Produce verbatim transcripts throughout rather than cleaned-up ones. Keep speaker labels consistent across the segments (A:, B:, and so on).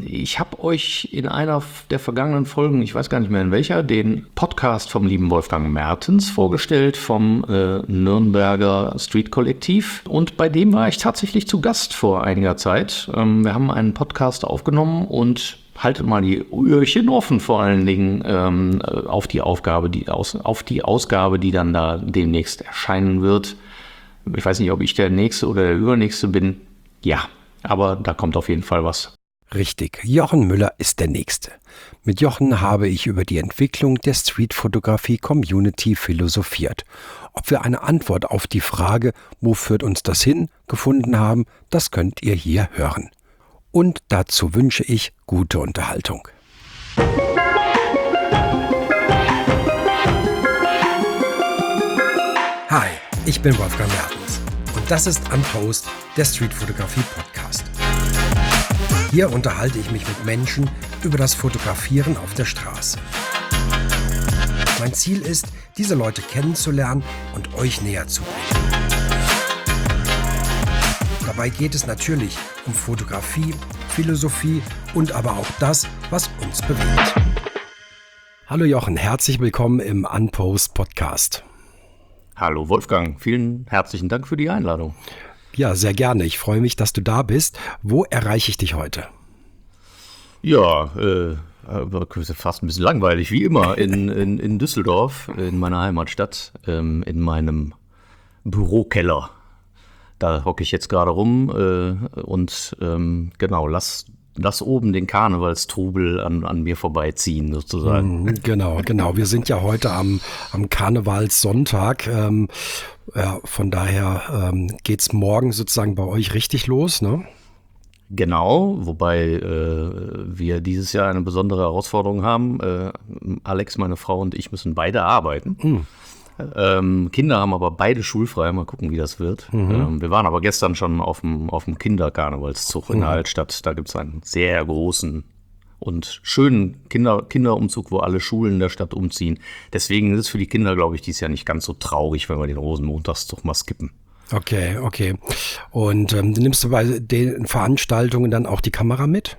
A: ich habe euch in einer der vergangenen Folgen, ich weiß gar nicht mehr in welcher, den Podcast vom lieben Wolfgang Mertens vorgestellt vom äh, Nürnberger Street Kollektiv. Und bei dem war ich tatsächlich zu Gast vor einiger Zeit. Ähm, wir haben einen Podcast aufgenommen und haltet mal die Öhrchen offen, vor allen Dingen ähm, auf die Aufgabe, die aus, auf die Ausgabe, die dann da demnächst erscheinen wird. Ich weiß nicht, ob ich der Nächste oder der Übernächste bin. Ja, aber da kommt auf jeden Fall was.
B: Richtig, Jochen Müller ist der Nächste. Mit Jochen habe ich über die Entwicklung der Streetfotografie-Community philosophiert. Ob wir eine Antwort auf die Frage, wo führt uns das hin, gefunden haben, das könnt ihr hier hören. Und dazu wünsche ich gute Unterhaltung. Hi, ich bin Wolfgang Mertens und das ist Unpost, der Streetfotografie-Podcast. Hier unterhalte ich mich mit Menschen über das Fotografieren auf der Straße. Mein Ziel ist, diese Leute kennenzulernen und euch näher zu bringen. Dabei geht es natürlich um Fotografie, Philosophie und aber auch das, was uns bewegt. Hallo Jochen, herzlich willkommen im Unpost Podcast.
A: Hallo Wolfgang, vielen herzlichen Dank für die Einladung.
B: Ja, sehr gerne. Ich freue mich, dass du da bist. Wo erreiche ich dich heute?
A: Ja, äh, fast ein bisschen langweilig, wie immer, in, in, in Düsseldorf, in meiner Heimatstadt, ähm, in meinem Bürokeller. Da hocke ich jetzt gerade rum äh, und ähm, genau, lass, lass oben den Karnevalstrubel an, an mir vorbeiziehen sozusagen.
B: Mm, genau, genau. Wir sind ja heute am, am Karnevalssonntag. Ähm, ja, von daher ähm, geht es morgen sozusagen bei euch richtig los, ne?
A: Genau, wobei äh, wir dieses Jahr eine besondere Herausforderung haben. Äh, Alex, meine Frau und ich müssen beide arbeiten. Mm. Ähm, Kinder haben aber beide schulfrei, mal gucken, wie das wird. Mhm. Ähm, wir waren aber gestern schon auf dem, auf dem Kinderkarnevalszug in der mhm. Altstadt. Da gibt es einen sehr großen und schönen Kinder, Kinderumzug, wo alle Schulen der Stadt umziehen. Deswegen ist es für die Kinder, glaube ich, dieses Jahr nicht ganz so traurig, wenn wir den Rosenmontagszug mal skippen.
B: Okay, okay. Und ähm, nimmst du bei den Veranstaltungen dann auch die Kamera mit?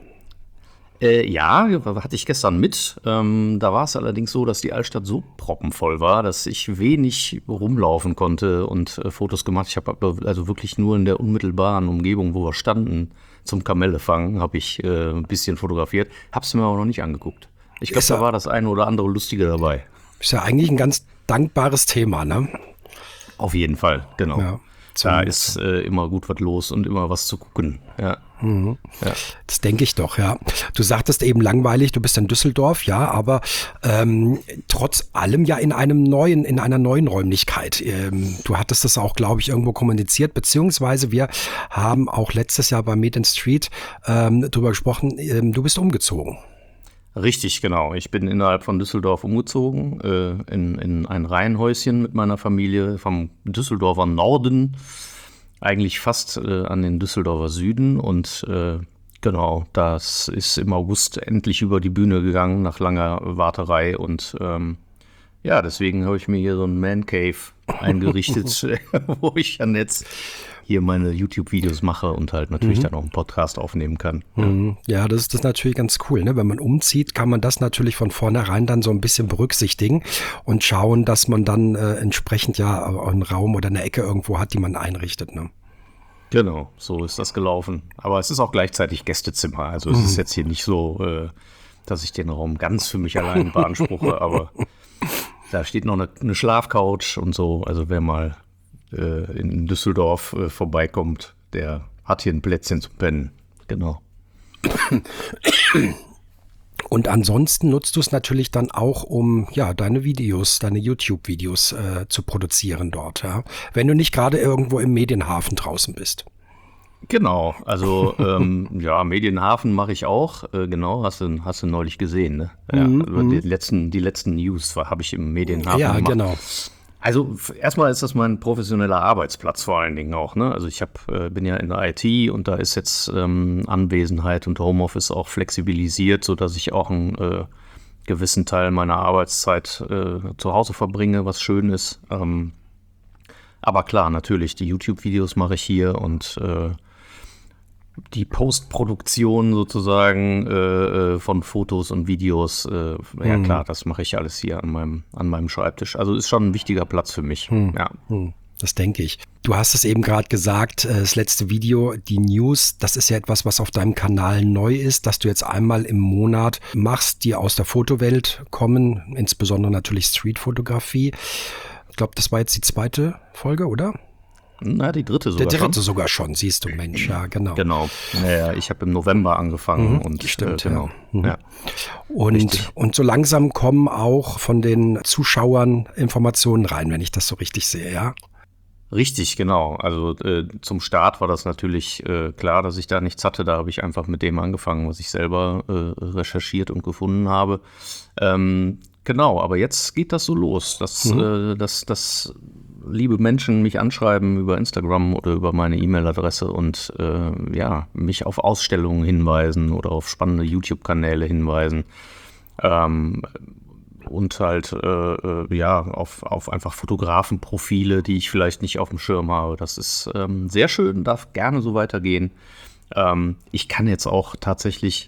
A: Äh, ja, hatte ich gestern mit. Ähm, da war es allerdings so, dass die Altstadt so proppenvoll war, dass ich wenig rumlaufen konnte und äh, Fotos gemacht. Ich habe also wirklich nur in der unmittelbaren Umgebung, wo wir standen, zum Kamelle-Fangen, habe ich äh, ein bisschen fotografiert. Habe es mir aber noch nicht angeguckt. Ich glaube, da war das eine oder andere Lustige dabei.
B: Ist ja eigentlich ein ganz dankbares Thema, ne?
A: Auf jeden Fall, genau. Ja. Da ist äh, immer gut was los und immer was zu gucken. Ja.
B: Mhm. Ja. Das denke ich doch, ja. Du sagtest eben langweilig, du bist in Düsseldorf, ja, aber ähm, trotz allem ja in einem neuen, in einer neuen Räumlichkeit. Ähm, du hattest das auch, glaube ich, irgendwo kommuniziert, beziehungsweise wir haben auch letztes Jahr bei Meet in Street ähm, drüber gesprochen, ähm, du bist umgezogen.
A: Richtig, genau. Ich bin innerhalb von Düsseldorf umgezogen, äh, in, in ein Reihenhäuschen mit meiner Familie vom Düsseldorfer Norden, eigentlich fast äh, an den Düsseldorfer Süden. Und äh, genau, das ist im August endlich über die Bühne gegangen nach langer Warterei. Und ähm, ja, deswegen habe ich mir hier so ein Man Cave eingerichtet, wo ich dann jetzt hier meine YouTube-Videos mache und halt natürlich mhm. dann auch einen Podcast aufnehmen kann.
B: Mhm. Ja, das ist das natürlich ganz cool, ne? Wenn man umzieht, kann man das natürlich von vornherein dann so ein bisschen berücksichtigen und schauen, dass man dann äh, entsprechend ja einen Raum oder eine Ecke irgendwo hat, die man einrichtet, ne?
A: Genau, so ist das gelaufen. Aber es ist auch gleichzeitig Gästezimmer. Also es mhm. ist jetzt hier nicht so, äh, dass ich den Raum ganz für mich allein beanspruche, aber da steht noch eine, eine Schlafcouch und so. Also wer mal in Düsseldorf äh, vorbeikommt, der hat hier ein Plätzchen zum Pennen. Genau.
B: Und ansonsten nutzt du es natürlich dann auch, um ja deine Videos, deine YouTube-Videos äh, zu produzieren dort, ja? Wenn du nicht gerade irgendwo im Medienhafen draußen bist.
A: Genau, also ähm, ja, Medienhafen mache ich auch, äh, genau, hast du, hast du neulich gesehen, ne? Ja, mhm. die, letzten, die letzten News habe ich im Medienhafen
B: ja,
A: gemacht.
B: Genau.
A: Also erstmal ist das mein professioneller Arbeitsplatz vor allen Dingen auch, ne? Also ich hab, äh, bin ja in der I T und da ist jetzt ähm, Anwesenheit und Homeoffice auch flexibilisiert, sodass ich auch einen äh, gewissen Teil meiner Arbeitszeit äh, zu Hause verbringe, was schön ist. Ähm, aber klar, natürlich, die YouTube-Videos mache ich hier und äh, die Postproduktion sozusagen äh, von Fotos und Videos, äh, ja
B: Mhm.
A: klar, das mache ich alles hier an meinem, an meinem Schreibtisch. Also ist schon ein wichtiger Platz für mich.
B: Mhm.
A: Ja.
B: Mhm. Das denke ich. Du hast es eben gerade gesagt, äh, das letzte Video, die News, das ist ja etwas, was auf deinem Kanal neu ist, dass du jetzt einmal im Monat machst, die aus der Fotowelt kommen, insbesondere natürlich Streetfotografie. Ich glaube, das war jetzt die zweite Folge, oder?
A: Na, die dritte sogar
B: Der dritte
A: schon.
B: sogar schon, siehst du, Mensch, ja, genau.
A: Genau. Naja, ich habe im November angefangen
B: Mhm,
A: und
B: stimmt,
A: äh, genau.
B: ja. Mhm.
A: Ja.
B: Und,
A: Richtig.
B: und so langsam kommen auch von den Zuschauern Informationen rein, wenn ich das so richtig sehe, ja?
A: Richtig, genau. Also äh, zum Start war das natürlich äh, klar, dass ich da nichts hatte. Da habe ich einfach mit dem angefangen, was ich selber äh, recherchiert und gefunden habe. Ähm, genau, aber jetzt geht das so los, dass,
B: Mhm.
A: äh, dass, dass liebe Menschen mich anschreiben über Instagram oder über meine E-Mail-Adresse und äh, ja, mich auf Ausstellungen hinweisen oder auf spannende YouTube-Kanäle hinweisen. Ähm, und halt äh, äh, ja auf, auf einfach Fotografenprofile, die ich vielleicht nicht auf dem Schirm habe. Das ist ähm, sehr schön, darf gerne so weitergehen. Ähm, ich kann jetzt auch tatsächlich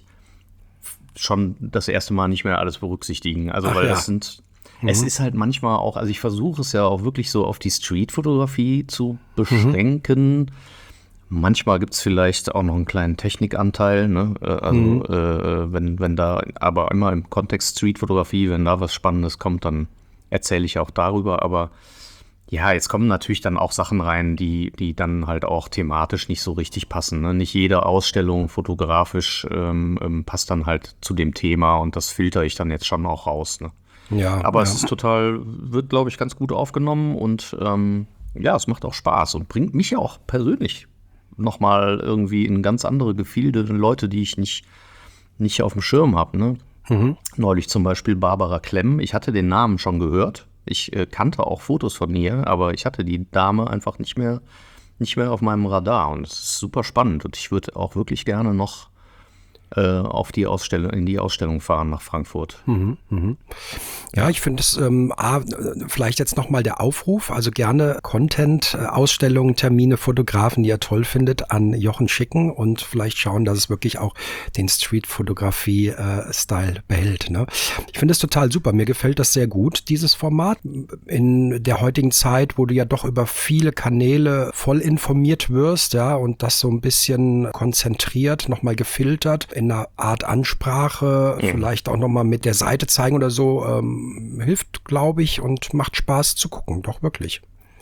A: schon das erste Mal nicht mehr alles berücksichtigen. Also
B: Ach
A: weil
B: ja.
A: es sind, es ist halt manchmal auch, also ich versuche es ja auch wirklich so auf die Streetfotografie zu beschränken. Manchmal gibt es vielleicht auch noch einen kleinen Technikanteil, ne? Äh, Also
B: Mhm.
A: äh, wenn, wenn da, aber immer im Kontext Streetfotografie, wenn da was Spannendes kommt, dann erzähle ich auch darüber. Aber ja, jetzt kommen natürlich dann auch Sachen rein, die, die dann halt auch thematisch nicht so richtig passen. Ne? Nicht jede Ausstellung fotografisch ähm, ähm, passt dann halt zu dem Thema und das filter ich dann jetzt schon auch raus. Ne?
B: Ja,
A: Aber
B: ja.
A: es ist total, wird, glaube ich, ganz gut aufgenommen und ähm, ja, es macht auch Spaß und bringt mich auch persönlich nochmal irgendwie in ganz andere Gefilde, Leute, die ich nicht, nicht auf dem Schirm habe. Ne?
B: Mhm.
A: Neulich zum Beispiel Barbara Klemm. Ich hatte den Namen schon gehört. Ich äh, kannte auch Fotos von ihr, aber ich hatte die Dame einfach nicht mehr, nicht mehr auf meinem Radar. Und es ist super spannend. Und ich würde auch wirklich gerne noch äh, auf die Ausstellung, in die Ausstellung fahren nach Frankfurt.
B: Mhm, mhm. Ja, ich finde es, ähm, A, vielleicht jetzt nochmal der Aufruf, also gerne Content, äh, Ausstellungen, Termine, Fotografen, die ihr toll findet, an Jochen schicken und vielleicht schauen, dass es wirklich auch den Street-Fotografie-Style behält. Ne? Ich finde es total super, mir gefällt das sehr gut, dieses Format. In der heutigen Zeit, wo du ja doch über viele Kanäle voll informiert wirst, ja, und das so ein bisschen konzentriert, nochmal gefiltert, in einer Art Ansprache,
A: Mhm.
B: vielleicht auch nochmal mit der Seite zeigen oder so, ähm, hilft, glaube ich, und macht Spaß zu gucken, doch wirklich.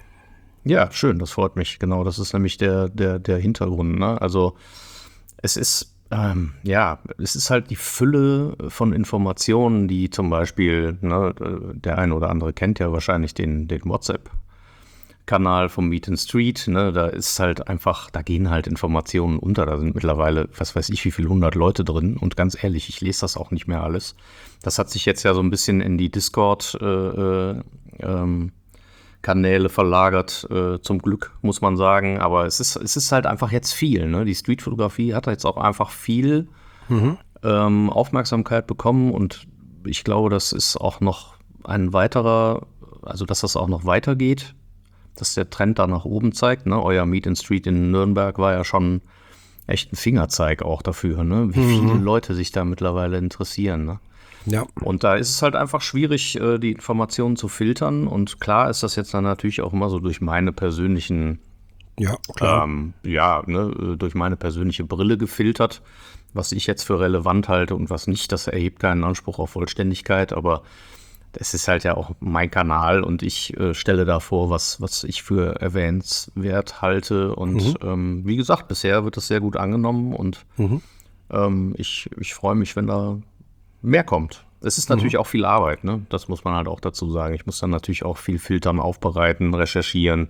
A: Ja, schön, das freut mich. Genau, das ist nämlich der, der, der Hintergrund. Ne? Also es ist, ähm, ja, es ist halt die Fülle von Informationen, die zum Beispiel, ne, der eine oder andere kennt ja wahrscheinlich den, den WhatsApp-Kanal vom Meet and Street. Ne? Da ist halt einfach, da gehen halt Informationen unter. Da sind mittlerweile, was weiß ich, wie viele hundert Leute drin. Und ganz ehrlich, ich lese das auch nicht mehr alles. Das hat sich jetzt ja so ein bisschen in die Discord äh, äh, ähm, Kanäle verlagert, äh, zum Glück, muss man sagen. Aber es ist, es ist halt einfach jetzt viel. Ne? Die Streetfotografie hat jetzt auch einfach viel
B: Mhm.
A: ähm, Aufmerksamkeit bekommen und ich glaube, das ist auch noch ein weiterer, also dass das auch noch weitergeht, dass der Trend da nach oben zeigt. Ne? Euer Meet and Street in Nürnberg war ja schon echt ein Fingerzeig auch dafür, ne? Wie viele Leute sich da mittlerweile interessieren. Ne?
B: Ja,
A: Und da ist es halt einfach schwierig, äh, die Informationen zu filtern. Und klar ist das jetzt dann natürlich auch immer so durch meine persönlichen,
B: ja, klar.
A: ähm, ja, ne, durch meine persönliche Brille gefiltert, was ich jetzt für relevant halte und was nicht. Das erhebt keinen Anspruch auf Vollständigkeit, aber es ist halt ja auch mein Kanal und ich äh, stelle da vor, was, was ich für erwähnenswert halte. Und ähm, wie gesagt, bisher wird das sehr gut angenommen und
B: Mhm.
A: ähm, ich, ich freue mich, wenn da mehr kommt. Es ist natürlich auch viel Arbeit, ne? Das muss man halt auch dazu sagen. Ich muss dann natürlich auch viel filtern, aufbereiten, recherchieren,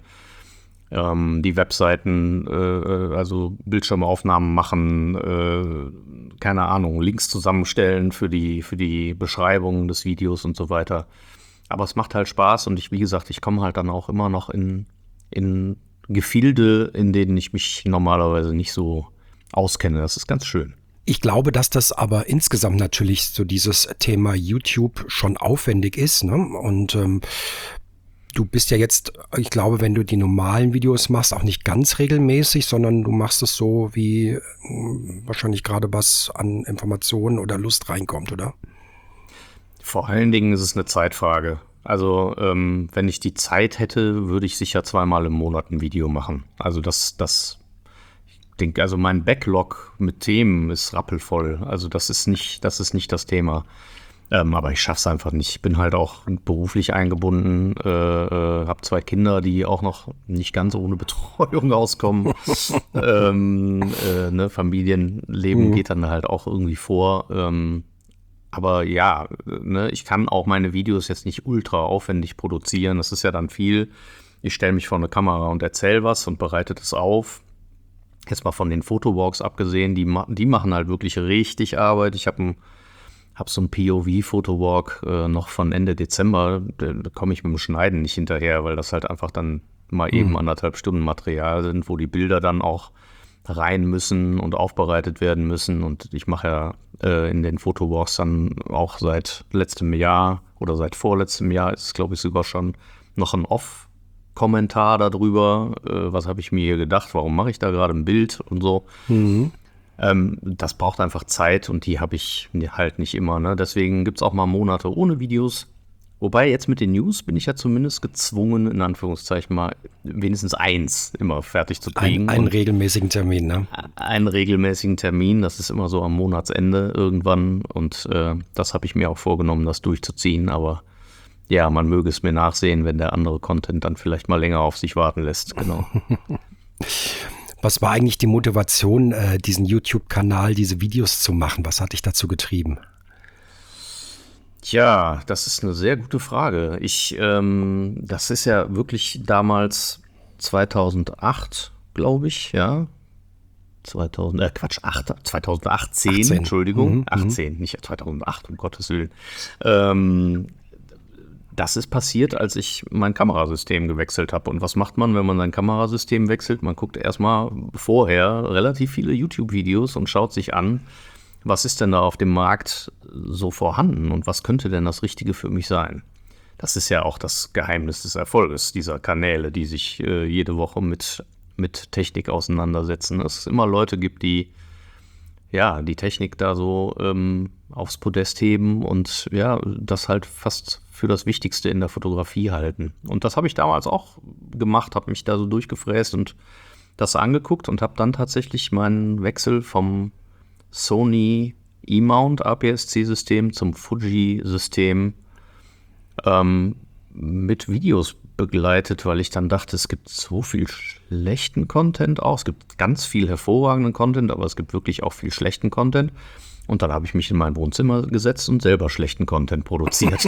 A: ähm, die Webseiten, äh, also Bildschirmaufnahmen machen, äh, keine Ahnung, Links zusammenstellen für die, für die Beschreibung des Videos und so weiter. Aber es macht halt Spaß und ich, wie gesagt, ich komme halt dann auch immer noch in, in Gefilde, in denen ich mich normalerweise nicht so auskenne. Das ist ganz schön.
B: Ich glaube, dass das aber insgesamt natürlich so dieses Thema YouTube schon aufwendig ist, ne? Und ähm, du bist ja jetzt, ich glaube, wenn du die normalen Videos machst, auch nicht ganz regelmäßig, sondern du machst es so, wie mh, wahrscheinlich gerade was an Informationen oder Lust reinkommt, oder?
A: Vor allen Dingen ist es eine Zeitfrage. Also ähm, wenn ich die Zeit hätte, würde ich sicher zweimal im Monat ein Video machen. Also das, das, ich denke, also mein Backlog mit Themen ist rappelvoll. Also das ist nicht, das ist nicht das Thema. Ähm, aber ich schaff's einfach nicht. Ich bin halt auch beruflich eingebunden, äh, äh, habe zwei Kinder, die auch noch nicht ganz ohne Betreuung auskommen. ähm, äh, ne, Familienleben
B: Mhm.
A: geht dann halt auch irgendwie vor. Ähm, aber ja, ne, ich kann auch meine Videos jetzt nicht ultra aufwendig produzieren. Das ist ja dann viel. Ich stelle mich vor eine Kamera und erzähle was und bereite das auf. Jetzt mal von den Fotowalks abgesehen, die, ma- die machen halt wirklich richtig Arbeit. Ich habe ein Hab so ein P O V-Fotowalk äh, noch von Ende Dezember, da, da komme ich mit dem Schneiden nicht hinterher, weil das halt einfach dann mal eben anderthalb Stunden Material sind, wo die Bilder dann auch rein müssen und aufbereitet werden müssen. Und ich mache ja äh, in den Fotowalks dann auch seit letztem Jahr oder seit vorletztem Jahr ist es, glaube ich, sogar schon noch ein Off-Kommentar darüber. Äh, was habe ich mir hier gedacht? Warum mache ich da gerade ein Bild und so?
B: Mhm.
A: Ähm, das braucht einfach Zeit und die habe ich halt nicht immer. Ne? Deswegen gibt es auch mal Monate ohne Videos. Wobei jetzt mit den News bin ich ja zumindest gezwungen, in Anführungszeichen mal wenigstens eins immer fertig zu kriegen.
B: Ein, einen
A: Und
B: regelmäßigen Termin, ne?
A: einen regelmäßigen Termin, das ist immer so am Monatsende irgendwann. Und äh, das habe ich mir auch vorgenommen, das durchzuziehen. Aber ja, man möge es mir nachsehen, wenn der andere Content dann vielleicht mal länger auf sich warten lässt. Genau.
B: Was war eigentlich die Motivation, äh, diesen YouTube-Kanal, diese Videos zu machen? Was hat dich dazu getrieben?
A: Tja, das ist eine sehr gute Frage. Ich, ähm, das ist ja wirklich damals zweitausendacht, glaube ich, ja. zweitausend, äh, Quatsch, acht, zweitausendachtzehn,
B: achtzehn.
A: Entschuldigung,
B: Mhm, mhm.
A: achtzehn, nicht zweitausendacht, um Gottes Willen. Ähm, das ist passiert, als ich mein Kamerasystem gewechselt habe. Und was macht man, wenn man sein Kamerasystem wechselt? Man guckt erstmal vorher relativ viele YouTube-Videos und schaut sich an, was ist denn da auf dem Markt so vorhanden und was könnte denn das Richtige für mich sein? Das ist ja auch das Geheimnis des Erfolges dieser Kanäle, die sich äh, jede Woche mit, mit Technik auseinandersetzen. Dass es immer Leute gibt, die ja die Technik da so ähm, aufs Podest heben und ja, das halt fast für das Wichtigste in der Fotografie halten. Und das habe ich damals auch gemacht, habe mich da so durchgefräst und das angeguckt und habe dann tatsächlich meinen Wechsel vom Sony E-Mount A P S C-System zum Fuji-System ähm, mit Videos begleitet, weil ich dann dachte, es gibt so viel schlechten Content auch. Es gibt ganz viel hervorragenden Content, aber es gibt wirklich auch viel schlechten Content. Und dann habe ich mich in mein Wohnzimmer gesetzt und selber schlechten Content produziert.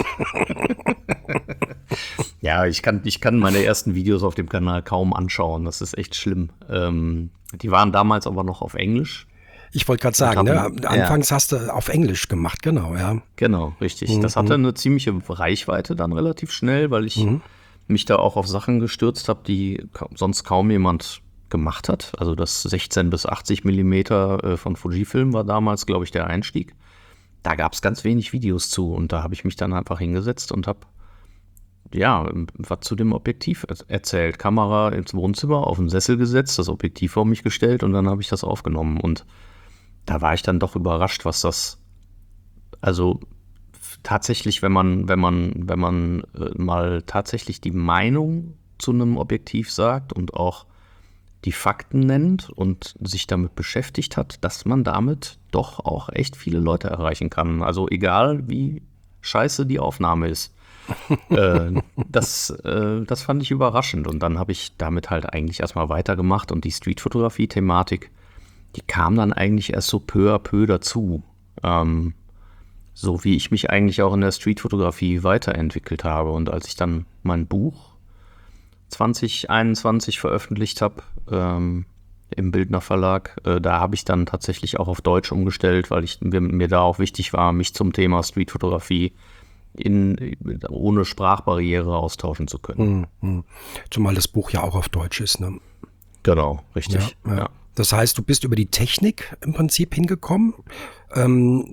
A: Ja, ich kann, ich kann meine ersten Videos auf dem Kanal kaum anschauen. Das ist echt schlimm. Ähm, die waren damals aber noch auf Englisch.
B: Ich wollte gerade sagen, ne?
A: haben-
B: Anfangs hast du auf Englisch gemacht, genau, ja.
A: Genau, richtig. Das hatte eine ziemliche Reichweite dann relativ schnell, weil ich mich da auch auf Sachen gestürzt habe, die ka- sonst kaum jemand gemacht hat. Also das sechzehn bis achtzig Millimeter äh, von Fujifilm war damals, glaube ich, der Einstieg. Da gab es ganz wenig Videos zu und da habe ich mich dann einfach hingesetzt und habe ja, was zu dem Objektiv er- erzählt. Kamera ins Wohnzimmer, auf den Sessel gesetzt, das Objektiv vor mich gestellt und dann habe ich das aufgenommen. Und da war ich dann doch überrascht, was das, also f- tatsächlich, wenn man, wenn man, wenn man äh, mal tatsächlich die Meinung zu einem Objektiv sagt und auch die Fakten nennt und sich damit beschäftigt hat, dass man damit doch auch echt viele Leute erreichen kann. Also egal, wie scheiße die Aufnahme ist. äh, das, äh, das fand ich überraschend. Und dann habe ich damit halt eigentlich erstmal weitergemacht und die Streetfotografie-Thematik, die kam dann eigentlich erst so peu à peu dazu. Ähm, so wie ich mich eigentlich auch in der Streetfotografie weiterentwickelt habe. Und als ich dann mein Buch zwanzig einundzwanzig veröffentlicht habe, ähm, im Bildner Verlag, äh, da habe ich dann tatsächlich auch auf Deutsch umgestellt, weil ich, mir, mir da auch wichtig war, mich zum Thema Streetfotografie in, ohne Sprachbarriere austauschen zu können.
B: Hm, hm. Zumal das Buch ja auch auf Deutsch ist, ne?
A: Genau, richtig.
B: Ja, ja.
A: Ja.
B: Das heißt, du bist über die Technik im Prinzip hingekommen. Ähm,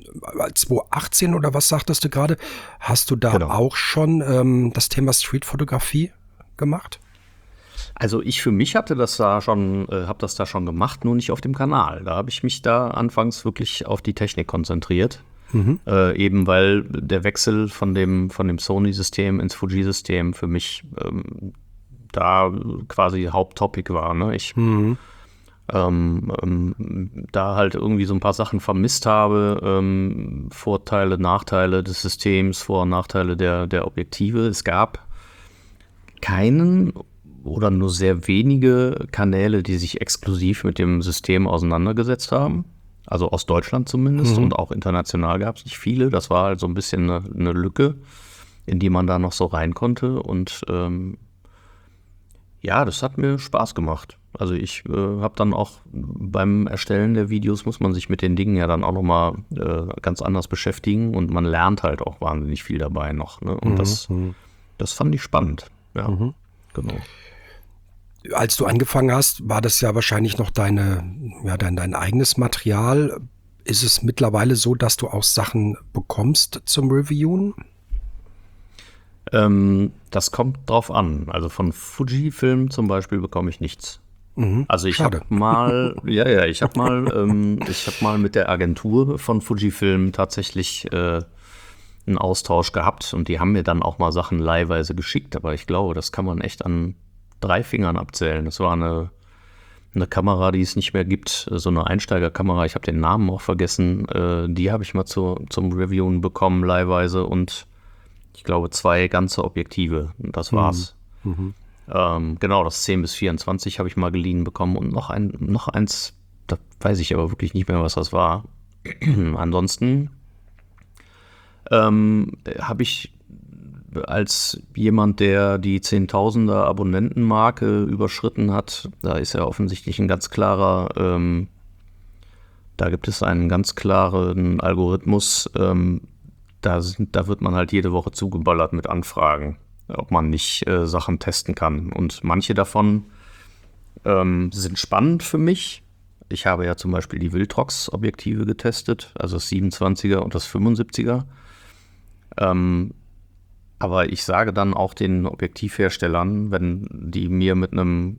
B: zweitausendachtzehn oder was sagtest du gerade? Hast du da
A: Genau.
B: auch schon ähm, das Thema Streetfotografie gemacht?
A: Also ich für mich hatte das da schon, äh, habe das da schon gemacht, nur nicht auf dem Kanal. Da habe ich mich da anfangs wirklich auf die Technik konzentriert. Mhm. Äh, eben weil der Wechsel von dem, von dem Sony-System ins Fuji-System für mich ähm, da quasi Haupttopic war. Ne? Ich mhm. ähm, ähm, da halt irgendwie so ein paar Sachen vermisst habe, ähm, Vorteile, Nachteile des Systems, Vor- und Nachteile der, der Objektive. Es gab keinen oder nur sehr wenige Kanäle, die sich exklusiv mit dem System auseinandergesetzt haben. Also aus Deutschland zumindest, mhm. und auch international gab es nicht viele. Das war halt so ein bisschen eine, eine Lücke, in die man da noch so rein konnte. Und ähm, ja, das hat mir Spaß gemacht. Also ich äh, habe dann auch beim Erstellen der Videos muss man sich mit den Dingen ja dann auch nochmal äh, ganz anders beschäftigen. Und man lernt halt auch wahnsinnig viel dabei noch. Ne? Und mhm. das, das fand ich spannend. Ja, mhm. genau.
B: Als du angefangen hast, war das ja wahrscheinlich noch deine, ja, dein, dein eigenes Material. Ist es mittlerweile so, dass du auch Sachen bekommst zum Reviewen?
A: Ähm, das kommt drauf an. Also von Fujifilm zum Beispiel bekomme ich nichts. Mhm, also ich habe mal, ja, ja, ich habe mal, ähm, ich habe mal mit der Agentur von Fujifilm tatsächlich äh, einen Austausch gehabt und die haben mir dann auch mal Sachen leihweise geschickt, aber ich glaube, das kann man echt an drei Fingern abzählen. Das war eine, eine Kamera, die es nicht mehr gibt, so eine Einsteigerkamera. Ich habe den Namen auch vergessen. Äh, die habe ich mal zu, zum Reviewen bekommen, leihweise. Und ich glaube, zwei ganze Objektive. Das war's. Mhm. Ähm, genau, das zehn bis vierundzwanzig habe ich mal geliehen bekommen. Und noch, ein, noch eins, da weiß ich aber wirklich nicht mehr, was das war. Ansonsten ähm, habe ich als jemand, der die Zehntausender Abonnentenmarke überschritten hat, da ist ja offensichtlich ein ganz klarer, ähm, da gibt es einen ganz klaren Algorithmus, ähm, da, sind, da wird man halt jede Woche zugeballert mit Anfragen, ob man nicht äh, Sachen testen kann. Und manche davon ähm, sind spannend für mich. Ich habe ja zum Beispiel die Viltrox-Objektive getestet, also das siebenundzwanziger und das fünfundsiebziger. Ähm, Aber ich sage dann auch den Objektivherstellern, wenn die mir mit einem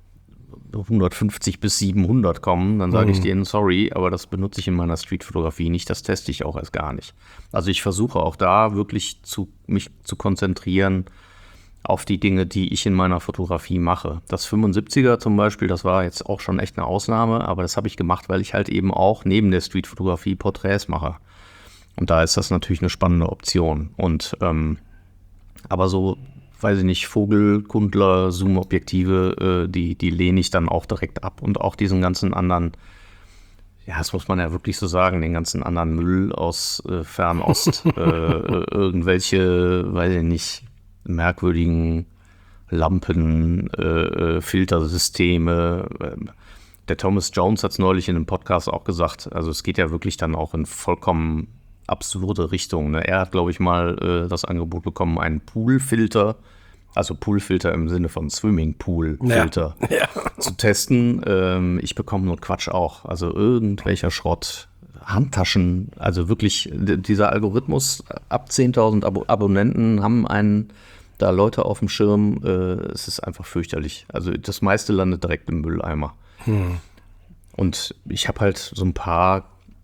A: hundertfünfzig bis siebenhundert kommen, dann sage mhm. ich denen, sorry, aber das benutze ich in meiner Streetfotografie nicht, das teste ich auch erst gar nicht. Also ich versuche auch da wirklich zu, mich zu konzentrieren auf die Dinge, die ich in meiner Fotografie mache. Das fünfundsiebziger zum Beispiel, das war jetzt auch schon echt eine Ausnahme, aber das habe ich gemacht, weil ich halt eben auch neben der Streetfotografie Porträts mache. Und da ist das natürlich eine spannende Option. Und ähm, aber so, weiß ich nicht, Vogelkundler, Zoom-Objektive, äh, die, die lehne ich dann auch direkt ab. Und auch diesen ganzen anderen, ja, das muss man ja wirklich so sagen, den ganzen anderen Müll aus äh, Fernost, äh, irgendwelche, weiß ich nicht, merkwürdigen Lampen, äh, Filtersysteme. Der Thomas Jones hat es neulich in einem Podcast auch gesagt, also es geht ja wirklich dann auch in vollkommen absurde Richtung. Ne? Er hat, glaube ich, mal äh, das Angebot bekommen, einen Poolfilter, also Poolfilter im Sinne von Swimmingpool-Filter, ja. Ja. zu testen. Ähm, ich bekomme nur Quatsch auch. Also irgendwelcher Schrott, Handtaschen, also wirklich d- dieser Algorithmus, ab zehntausend Ab- Abonnenten haben einen da Leute auf dem Schirm. Äh, es ist einfach fürchterlich. Also das meiste landet direkt im Mülleimer. Hm. Und ich habe halt so ein paar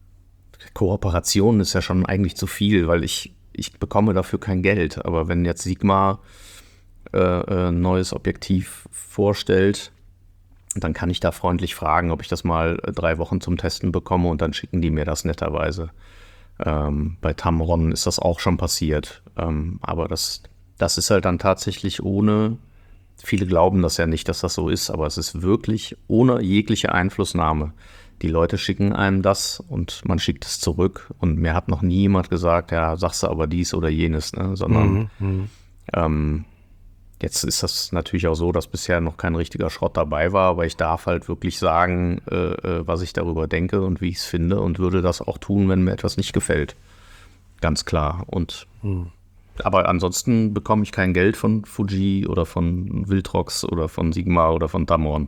A: Kooperation ist ja schon eigentlich zu viel, weil ich, ich bekomme dafür kein Geld. Aber wenn jetzt Sigma äh, ein neues Objektiv vorstellt, dann kann ich da freundlich fragen, ob ich das mal drei Wochen zum Testen bekomme und dann schicken die mir das netterweise. Ähm, bei Tamron ist das auch schon passiert. Ähm, aber das, das ist halt dann tatsächlich ohne, viele glauben das ja nicht, dass das so ist, aber es ist wirklich ohne jegliche Einflussnahme. Die Leute schicken einem das und man schickt es zurück. Und mir hat noch nie jemand gesagt, ja, sagst du aber dies oder jenes, ne? Sondern mhm. ähm, jetzt ist das natürlich auch so, dass bisher noch kein richtiger Schrott dabei war, aber ich darf halt wirklich sagen, äh, was ich darüber denke und wie ich es finde und würde das auch tun, wenn mir etwas nicht gefällt. Ganz klar. Und mhm. aber ansonsten bekomme ich kein Geld von Fuji oder von Viltrox oder von Sigma oder von Tamron.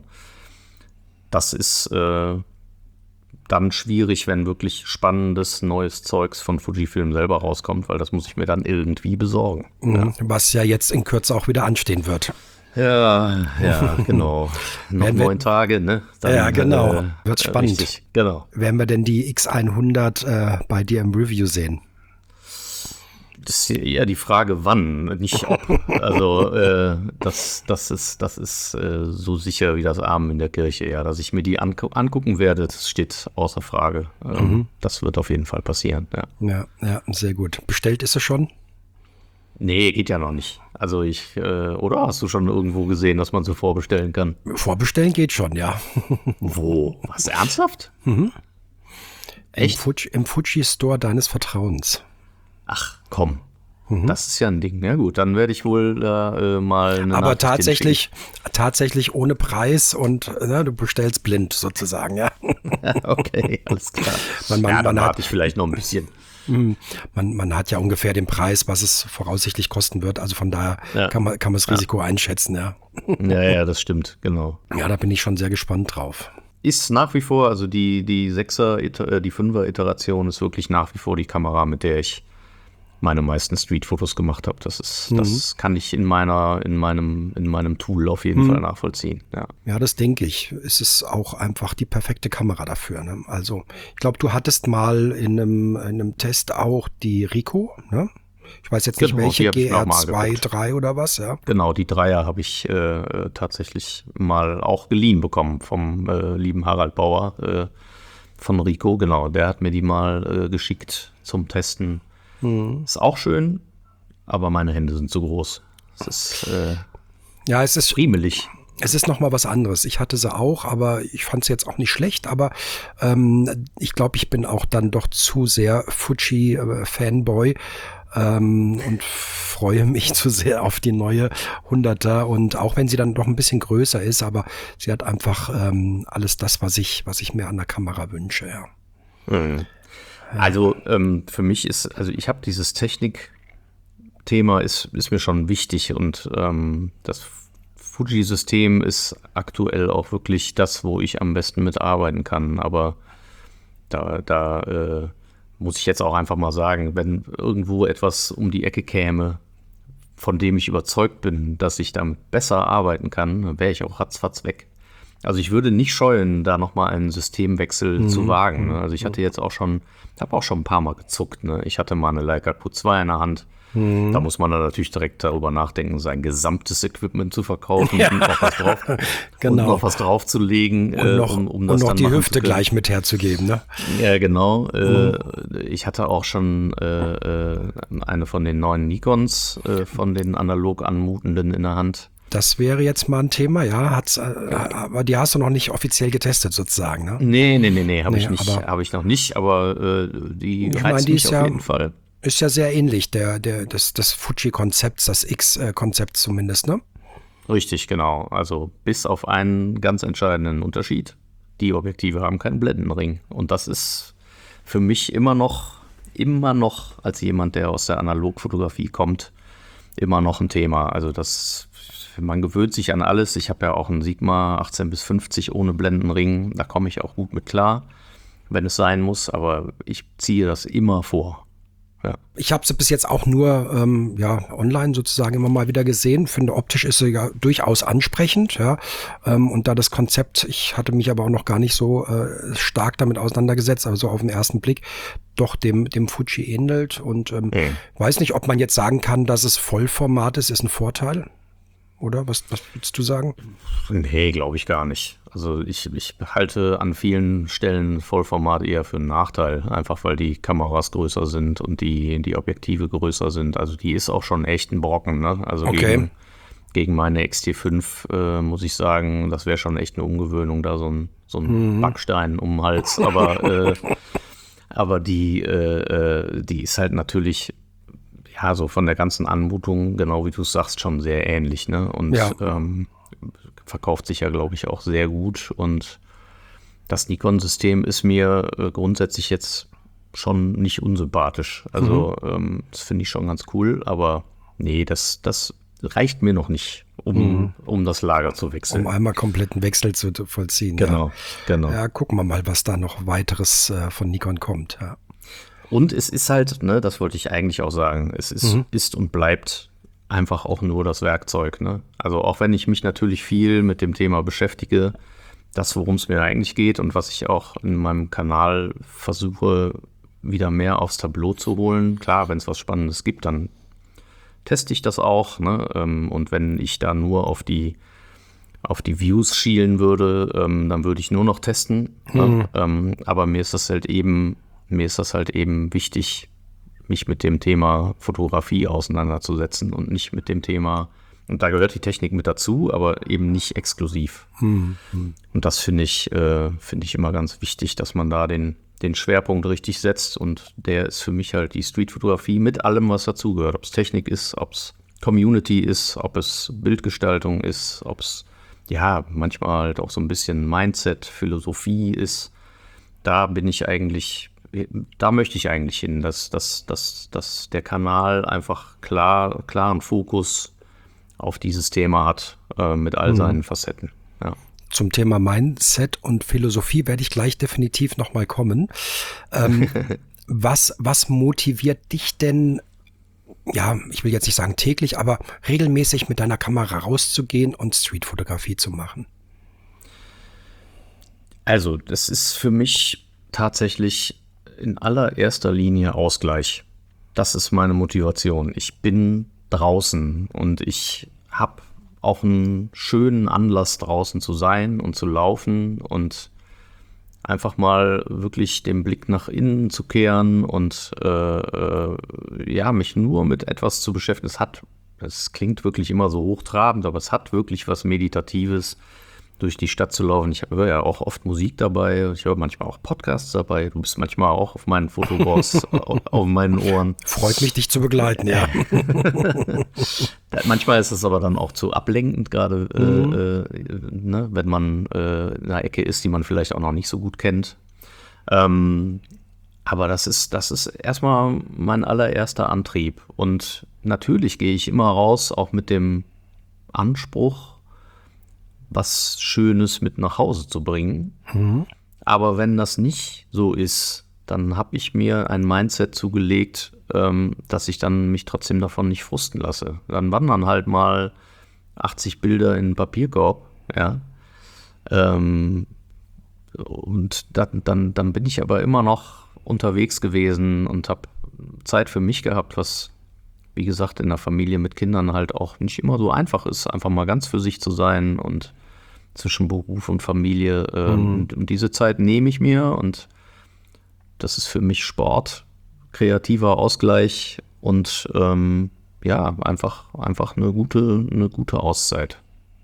A: Das ist äh, dann schwierig, wenn wirklich spannendes, neues Zeugs von Fujifilm selber rauskommt, weil das muss ich mir dann irgendwie besorgen.
B: Mhm, ja. Was ja jetzt in Kürze auch wieder anstehen wird.
A: Ja, ja, genau. Noch
B: Werden wir-
A: neun Tage, ne? Dann,
B: Ja, genau.
A: äh,
B: Wird
A: äh,
B: spannend.
A: Richtig, genau.
B: Werden wir denn die X hundert äh, bei dir im Review sehen?
A: Das ist eher die Frage, wann, nicht ob. Also äh, das, das ist, das ist äh, so sicher wie das Amen in der Kirche, ja. Dass ich mir die angu angucken werde, das steht außer Frage. Ähm,
B: Mhm.
A: Das wird auf jeden Fall passieren, ja.
B: Ja, ja, sehr gut. Bestellt ist sie schon?
A: Nee, geht ja noch nicht. Also ich, äh, oder hast du schon irgendwo gesehen, dass man so vorbestellen kann?
B: Vorbestellen geht schon, ja.
A: Wo? Was, ernsthaft?
B: Im,
A: Echt?
B: Fuji, Im Fuji-Store deines Vertrauens.
A: Ach, komm.
B: Mhm.
A: Das ist ja ein Ding. Ja gut, dann werde ich wohl äh, mal eine
B: Aber
A: Nachricht
B: tatsächlich, tatsächlich ohne Preis und ne, du bestellst blind sozusagen, ja.
A: hinschicken. Okay, alles klar.
B: Man- man-
A: ja, dann
B: man hat-
A: warte ich vielleicht noch ein bisschen.
B: Man, man hat ja ungefähr den Preis, was es voraussichtlich kosten wird. Also von daher
A: Ja.
B: kann man, kann man das Risiko einschätzen, ja.
A: Ja, ja, das stimmt, genau.
B: Ja, da bin ich schon sehr gespannt drauf.
A: Ist nach wie vor, also die, die Sechser, äh, die Fünfer-Iteration ist wirklich nach wie vor die Kamera, mit der ich meine meisten Street-Fotos gemacht habe. Das ist, das kann ich in meiner, in meinem, in meinem Tool auf jeden Fall nachvollziehen. Ja.
B: Ja, das denke ich. Es ist auch einfach die perfekte Kamera dafür. Ne? Also, ich glaube, du hattest mal in einem, in einem Test auch die Ricoh, ne? Ich weiß jetzt nicht,
A: Genau, die
B: welche,
A: hab ich
B: G
A: mir auch
B: R
A: mal
B: zwei,
A: angeguckt.
B: drei oder was, ja.
A: Genau, die Dreier habe ich äh, tatsächlich mal auch geliehen bekommen vom äh, lieben Harald Bauer äh, von Ricoh. Genau, der hat mir die mal äh, geschickt zum Testen. Ist auch schön, aber meine Hände sind zu groß. Es ist äh,
B: Ja, es ist,
A: friemelig.
B: es ist noch mal was anderes. Ich hatte sie auch, aber ich fand sie jetzt auch nicht schlecht. Aber ähm, ich glaube, ich bin auch dann doch zu sehr Fuji-Fanboy ähm, und freue mich zu sehr auf die neue hunderter. Und auch wenn sie dann doch ein bisschen größer ist, aber sie hat einfach ähm, alles das, was ich, was ich mir an der Kamera wünsche. Ja.
A: Mhm. Also ähm, für mich ist, also ich habe dieses Technik-Thema ist, ist mir schon wichtig und ähm, das Fuji-System ist aktuell auch wirklich das, wo ich am besten mitarbeiten kann. Aber da, da äh, muss ich jetzt auch einfach mal sagen, wenn irgendwo etwas um die Ecke käme, von dem ich überzeugt bin, dass ich damit besser arbeiten kann, dann wäre ich auch ratzfatz weg. Also ich würde nicht scheuen, da nochmal einen Systemwechsel
B: Mhm.
A: zu wagen. Ne? Also ich hatte jetzt auch schon, habe auch schon ein paar Mal gezuckt. Ne? Ich hatte mal eine Leica Q zwei in der Hand.
B: Mhm.
A: Da muss man dann natürlich direkt darüber nachdenken, sein gesamtes Equipment zu verkaufen und noch was drauf,
B: Genau.
A: und noch was draufzulegen,
B: Und
A: äh,
B: noch,
A: um, um
B: und
A: das
B: noch
A: dann
B: die
A: machen
B: Hüfte
A: zu können.
B: gleich mit herzugeben, ne?
A: Ja, genau. Äh, ich hatte auch schon äh, äh, eine von den neuen Nikons, äh, von den analog anmutenden in der Hand.
B: Das wäre jetzt mal ein Thema, ja. Hat's, äh, aber die hast du noch nicht offiziell getestet, sozusagen, ne?
A: Nee, nee, nee, nee, habe
B: Nee,
A: ich nicht,
B: aber-
A: habe ich noch nicht, aber äh, die
B: Ich
A: reizt
B: meine, die
A: mich
B: ist
A: auf
B: ja-
A: jeden Fall.
B: Ist ja sehr ähnlich, der, der, des, des Fuji-Konzepts, das X-Konzept zumindest, ne?
A: Richtig, genau. Also bis auf einen ganz entscheidenden Unterschied. Die Objektive haben keinen Blendenring. Und das ist für mich immer noch, immer noch als jemand, der aus der Analogfotografie kommt, immer noch ein Thema. Also das, man gewöhnt sich an alles. Ich habe ja auch einen Sigma achtzehn bis fünfzig ohne Blendenring. Da komme ich auch gut mit klar, wenn es sein muss. Aber ich ziehe das immer vor. Ja.
B: Ich habe sie bis jetzt auch nur ähm, ja, online sozusagen immer mal wieder gesehen. Finde, optisch ist sie ja durchaus ansprechend. Ja. Ähm, und da das Konzept, ich hatte mich aber auch noch gar nicht so äh, stark damit auseinandergesetzt, aber so auf den ersten Blick doch dem, dem Fuji ähnelt. Und ähm,
A: Mhm.
B: weiß nicht, ob man jetzt sagen kann, dass es Vollformat ist, ist ein Vorteil. Oder? Was, was würdest du sagen?
A: Nee, glaube ich gar nicht. Also ich, ich halte an vielen Stellen Vollformat eher für einen Nachteil, einfach weil die Kameras größer sind und die, die Objektive größer sind. Also die ist auch schon echt ein Brocken, ne? Also
B: Okay.
A: gegen, gegen meine X T fünf äh, muss ich sagen, das wäre schon echt eine Umgewöhnung, da so ein, so ein Backstein um den Hals. Aber, äh, aber die, äh, äh, die ist halt natürlich, ja, so von der ganzen Anmutung, genau wie du es sagst, schon sehr ähnlich, ne? Und
B: Ja.
A: ähm, verkauft sich ja, glaube ich, auch sehr gut. Und das Nikon-System ist mir äh, grundsätzlich jetzt schon nicht unsympathisch. Also ähm, das finde ich schon ganz cool, aber nee, das, das reicht mir noch nicht, um, um das Lager zu wechseln.
B: Um einmal kompletten Wechsel zu zu vollziehen.
A: Genau,
B: Ja.
A: genau.
B: Ja, gucken wir mal, was da noch weiteres äh, von Nikon kommt. Ja.
A: Und es ist halt, ne, das wollte ich eigentlich auch sagen, es ist, ist und bleibt einfach auch nur das Werkzeug, ne? Also auch wenn ich mich natürlich viel mit dem Thema beschäftige, das, worum es mir eigentlich geht und was ich auch in meinem Kanal versuche, wieder mehr aufs Tableau zu holen. Klar, wenn es was Spannendes gibt, dann teste ich das auch, ne? Und wenn ich da nur auf die auf die Views schielen würde, ähm, dann würde ich nur noch testen. Mhm. Ne? Ähm, aber mir ist das halt eben, mir ist das halt eben wichtig, mich mit dem Thema Fotografie auseinanderzusetzen und nicht mit dem Thema, und da gehört die Technik mit dazu, aber eben nicht exklusiv. Mhm. Und das finde ich, äh, finde ich immer ganz wichtig, dass man da den, den Schwerpunkt richtig setzt, und der ist für mich halt die Streetfotografie mit allem, was dazugehört. Ob es Technik ist, ob es Community ist, ob es Bildgestaltung ist, ob es ja, manchmal halt auch so ein bisschen Mindset, Philosophie ist. Da bin ich eigentlich, da möchte ich eigentlich hin, dass, dass, dass, dass der Kanal einfach klar, klaren Fokus auf dieses Thema hat, äh, mit all seinen mhm. Facetten. Ja.
B: Zum Thema Mindset und Philosophie werde ich gleich definitiv nochmal kommen. Ähm, was, was motiviert dich denn, ja, ich will jetzt nicht sagen täglich, aber regelmäßig mit deiner Kamera rauszugehen und Streetfotografie zu machen?
A: Also, das ist für mich tatsächlich in allererster Linie Ausgleich. Das ist meine Motivation. Ich bin draußen und ich habe auch einen schönen Anlass, draußen zu sein und zu laufen und einfach mal wirklich den Blick nach innen zu kehren und äh, äh, ja, mich nur mit etwas zu beschäftigen. Es hat, es klingt wirklich immer so hochtrabend, aber es hat wirklich was Meditatives, durch die Stadt zu laufen. Ich höre ja auch oft Musik dabei, ich höre manchmal auch Podcasts dabei. Du bist manchmal auch auf meinen Fotoboards, auf, auf meinen Ohren.
B: Freut mich, dich zu begleiten, ja.
A: Manchmal ist es aber dann auch zu ablenkend, gerade mhm. äh, ne, wenn man äh, in einer Ecke ist, die man vielleicht auch noch nicht so gut kennt. Ähm, aber das ist, das ist erstmal mein allererster Antrieb. Und natürlich gehe ich immer raus, auch mit dem Anspruch, was Schönes mit nach Hause zu bringen. Mhm. Aber wenn das nicht so ist, dann habe ich mir ein Mindset zugelegt, ähm, dass ich dann mich trotzdem davon nicht frusten lasse. Dann wandern halt mal achtzig Bilder in den Papierkorb, ja. Ähm, und dann, dann, dann bin ich aber immer noch unterwegs gewesen und habe Zeit für mich gehabt, was, wie gesagt, in der Familie mit Kindern halt auch nicht immer so einfach ist, einfach mal ganz für sich zu sein und zwischen Beruf und Familie. Äh, mhm. und, und diese Zeit nehme ich mir, und das ist für mich Sport, kreativer Ausgleich und ähm, ja, einfach, einfach eine gute, eine gute Auszeit.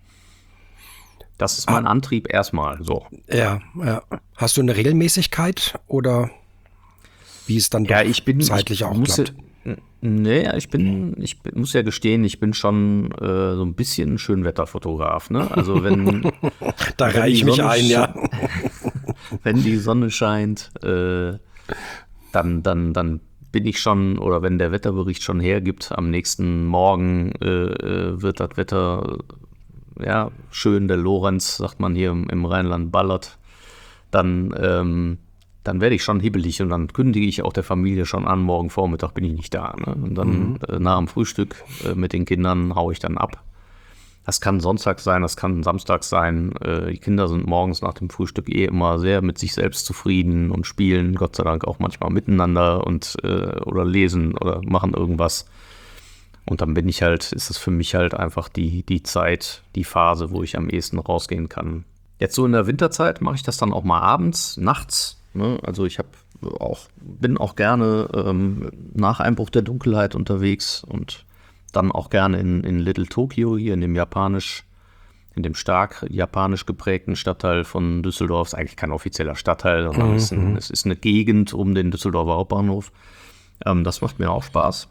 A: Das ist mein ah. Antrieb erstmal so.
B: Ja, ja. Hast du eine Regelmäßigkeit oder wie es dann
A: ja, ich bin,
B: zeitlich
A: ich
B: auch
A: muss,
B: klappt?
A: Nee, ich bin, ich bin, muss ja gestehen, ich bin schon äh, so ein bisschen ein Schönwetterfotograf, ne? Also wenn
B: da reiche ich mich ein, ja.
A: Wenn die Sonne scheint, äh, dann, dann, dann bin ich schon, oder wenn der Wetterbericht schon hergibt, am nächsten Morgen äh, wird das Wetter ja schön, der Lorenz, sagt man hier im, im Rheinland, ballert, dann ähm, dann werde ich schon hibbelig und dann kündige ich auch der Familie schon an, morgen Vormittag bin ich nicht da. Ne? Und dann mhm. äh, nach dem Frühstück äh, mit den Kindern haue ich dann ab. Das kann Sonntag sein, das kann Samstag sein. Äh, die Kinder sind morgens nach dem Frühstück eh immer sehr mit sich selbst zufrieden und spielen Gott sei Dank auch manchmal miteinander und äh, oder lesen oder machen irgendwas. Und dann bin ich halt, ist es für mich halt einfach die, die Zeit, die Phase, wo ich am ehesten rausgehen kann. Jetzt so in der Winterzeit mache ich das dann auch mal abends, nachts. Ne? Also ich hab auch, bin auch gerne ähm, nach Einbruch der Dunkelheit unterwegs und dann auch gerne in, in Little Tokyo, hier in dem japanisch, in dem stark japanisch geprägten Stadtteil von Düsseldorf. Ist eigentlich kein offizieller Stadtteil, sondern mhm. es, ist ein, es ist eine Gegend um den Düsseldorfer Hauptbahnhof. Ähm, das macht mir auch Spaß.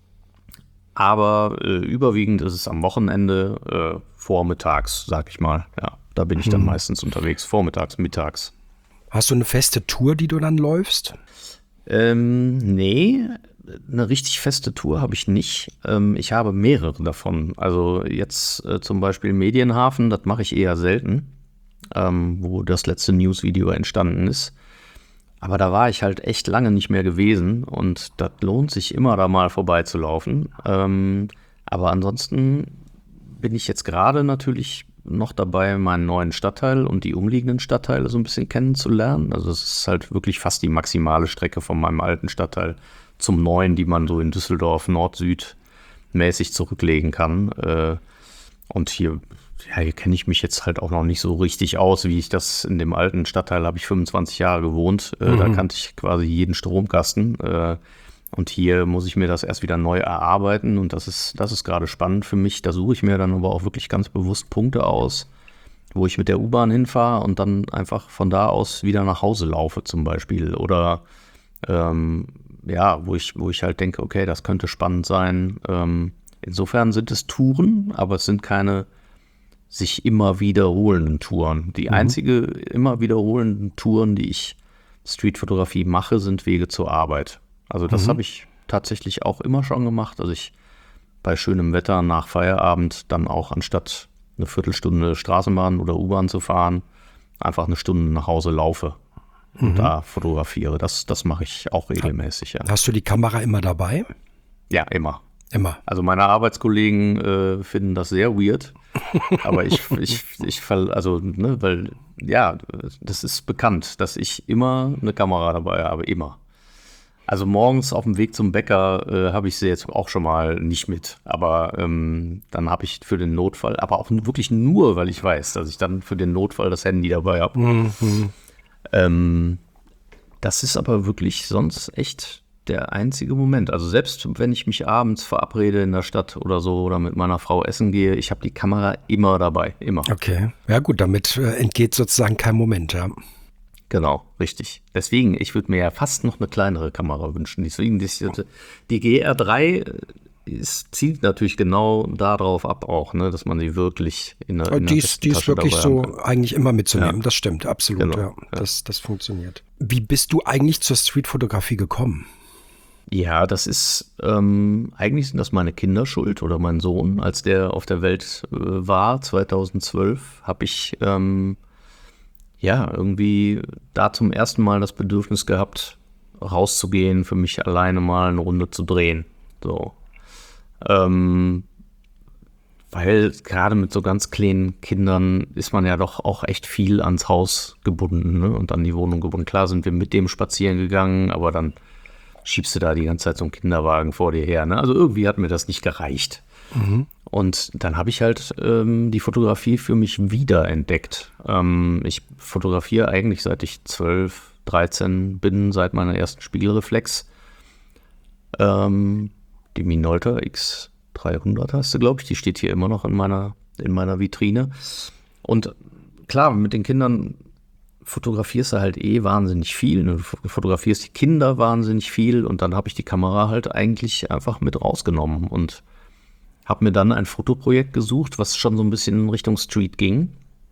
A: Aber äh, überwiegend ist es am Wochenende äh, vormittags, sag ich mal. Ja, da bin ich dann mhm. meistens unterwegs, vormittags, mittags.
B: Hast du eine feste Tour, die du dann läufst?
A: Ähm, nee, eine richtig feste Tour habe ich nicht. Ähm, ich habe mehrere davon. Also jetzt äh, zum Beispiel Medienhafen, das mache ich eher selten, ähm, wo das letzte News-Video entstanden ist. Aber da war ich halt echt lange nicht mehr gewesen und das lohnt sich immer, da mal vorbeizulaufen. Ähm, Aber ansonsten bin ich jetzt gerade natürlich noch dabei, meinen neuen Stadtteil und die umliegenden Stadtteile so ein bisschen kennenzulernen. Also es ist halt wirklich fast die maximale Strecke von meinem alten Stadtteil zum neuen, die man so in Düsseldorf Nord-Süd mäßig zurücklegen kann. Und hier, ja, hier kenne ich mich jetzt halt auch noch nicht so richtig aus, wie ich das in dem alten Stadtteil, habe ich fünfundzwanzig Jahre gewohnt. Mhm. Da kannte ich quasi jeden Stromkasten. Und hier muss ich mir das erst wieder neu erarbeiten und das ist, das ist gerade spannend für mich. Da suche ich mir dann aber auch wirklich ganz bewusst Punkte aus, wo ich mit der U-Bahn hinfahre und dann einfach von da aus wieder nach Hause laufe zum Beispiel. Oder ähm, ja, wo ich, wo ich halt denke, okay, das könnte spannend sein. Ähm, insofern sind es Touren, aber es sind keine sich immer wiederholenden Touren. Die mhm. einzige immer wiederholenden Touren, die ich Streetfotografie mache, sind Wege zur Arbeit. Also das mhm. habe ich tatsächlich auch immer schon gemacht, dass ich bei schönem Wetter nach Feierabend dann auch anstatt eine Viertelstunde Straßenbahn oder U-Bahn zu fahren, einfach eine Stunde nach Hause laufe und mhm. da fotografiere. Das, das mache ich auch regelmäßig. Ja.
B: Hast du die Kamera immer dabei?
A: Ja, immer.
B: Immer.
A: Also meine Arbeitskollegen äh, finden das sehr weird, aber ich, ich, ich fall, also, ne, weil, ja, das ist bekannt, dass ich immer eine Kamera dabei habe, immer. Also morgens auf dem Weg zum Bäcker äh, habe ich sie jetzt auch schon mal nicht mit, aber ähm, dann habe ich für den Notfall, aber auch wirklich nur, weil ich weiß, dass ich dann für den Notfall das Handy dabei habe. Mhm. Ähm, das ist aber wirklich sonst echt der einzige Moment. Also selbst wenn ich mich abends verabrede in der Stadt oder so oder mit meiner Frau essen gehe, ich habe die Kamera immer dabei, immer.
B: Okay, ja gut, damit äh, entgeht sozusagen kein Moment, ja.
A: Genau, richtig. Deswegen, ich würde mir ja fast noch eine kleinere Kamera wünschen. Deswegen, die, die G R drei ist, zielt natürlich genau darauf ab auch, ne, dass man sie wirklich in der, in
B: die ist, die ist wirklich so eigentlich immer mitzunehmen. Ja. Das stimmt, absolut.
A: Genau,
B: ja. Das, das funktioniert. Wie bist du eigentlich zur Streetfotografie gekommen?
A: Ja, das ist, ähm, eigentlich sind das meine Kinder schuld oder mein Sohn. Als der auf der Welt äh, war, zweitausendzwölf, habe ich ähm, ja, irgendwie da zum ersten Mal das Bedürfnis gehabt, rauszugehen, für mich alleine mal eine Runde zu drehen. So. Ähm, weil gerade mit so ganz kleinen Kindern ist man ja doch auch echt viel ans Haus gebunden, ne? Und an die Wohnung gebunden. Klar sind wir mit dem spazieren gegangen, aber dann schiebst du da die ganze Zeit so einen Kinderwagen vor dir her, ne? Also irgendwie hat mir das nicht gereicht. Mhm. Und dann habe ich halt ähm, die Fotografie für mich wiederentdeckt. Ähm, ich fotografiere eigentlich seit ich zwölf, dreizehn bin, seit meiner ersten Spiegelreflex. Ähm, die Minolta X dreihundert hast du, glaube ich. Die steht hier immer noch in meiner, in meiner Vitrine. Und klar, mit den Kindern fotografierst du halt eh wahnsinnig viel. Du fotografierst die Kinder wahnsinnig viel. Und dann habe ich die Kamera halt eigentlich einfach mit rausgenommen und habe mir dann ein Fotoprojekt gesucht, was schon so ein bisschen in Richtung Street ging.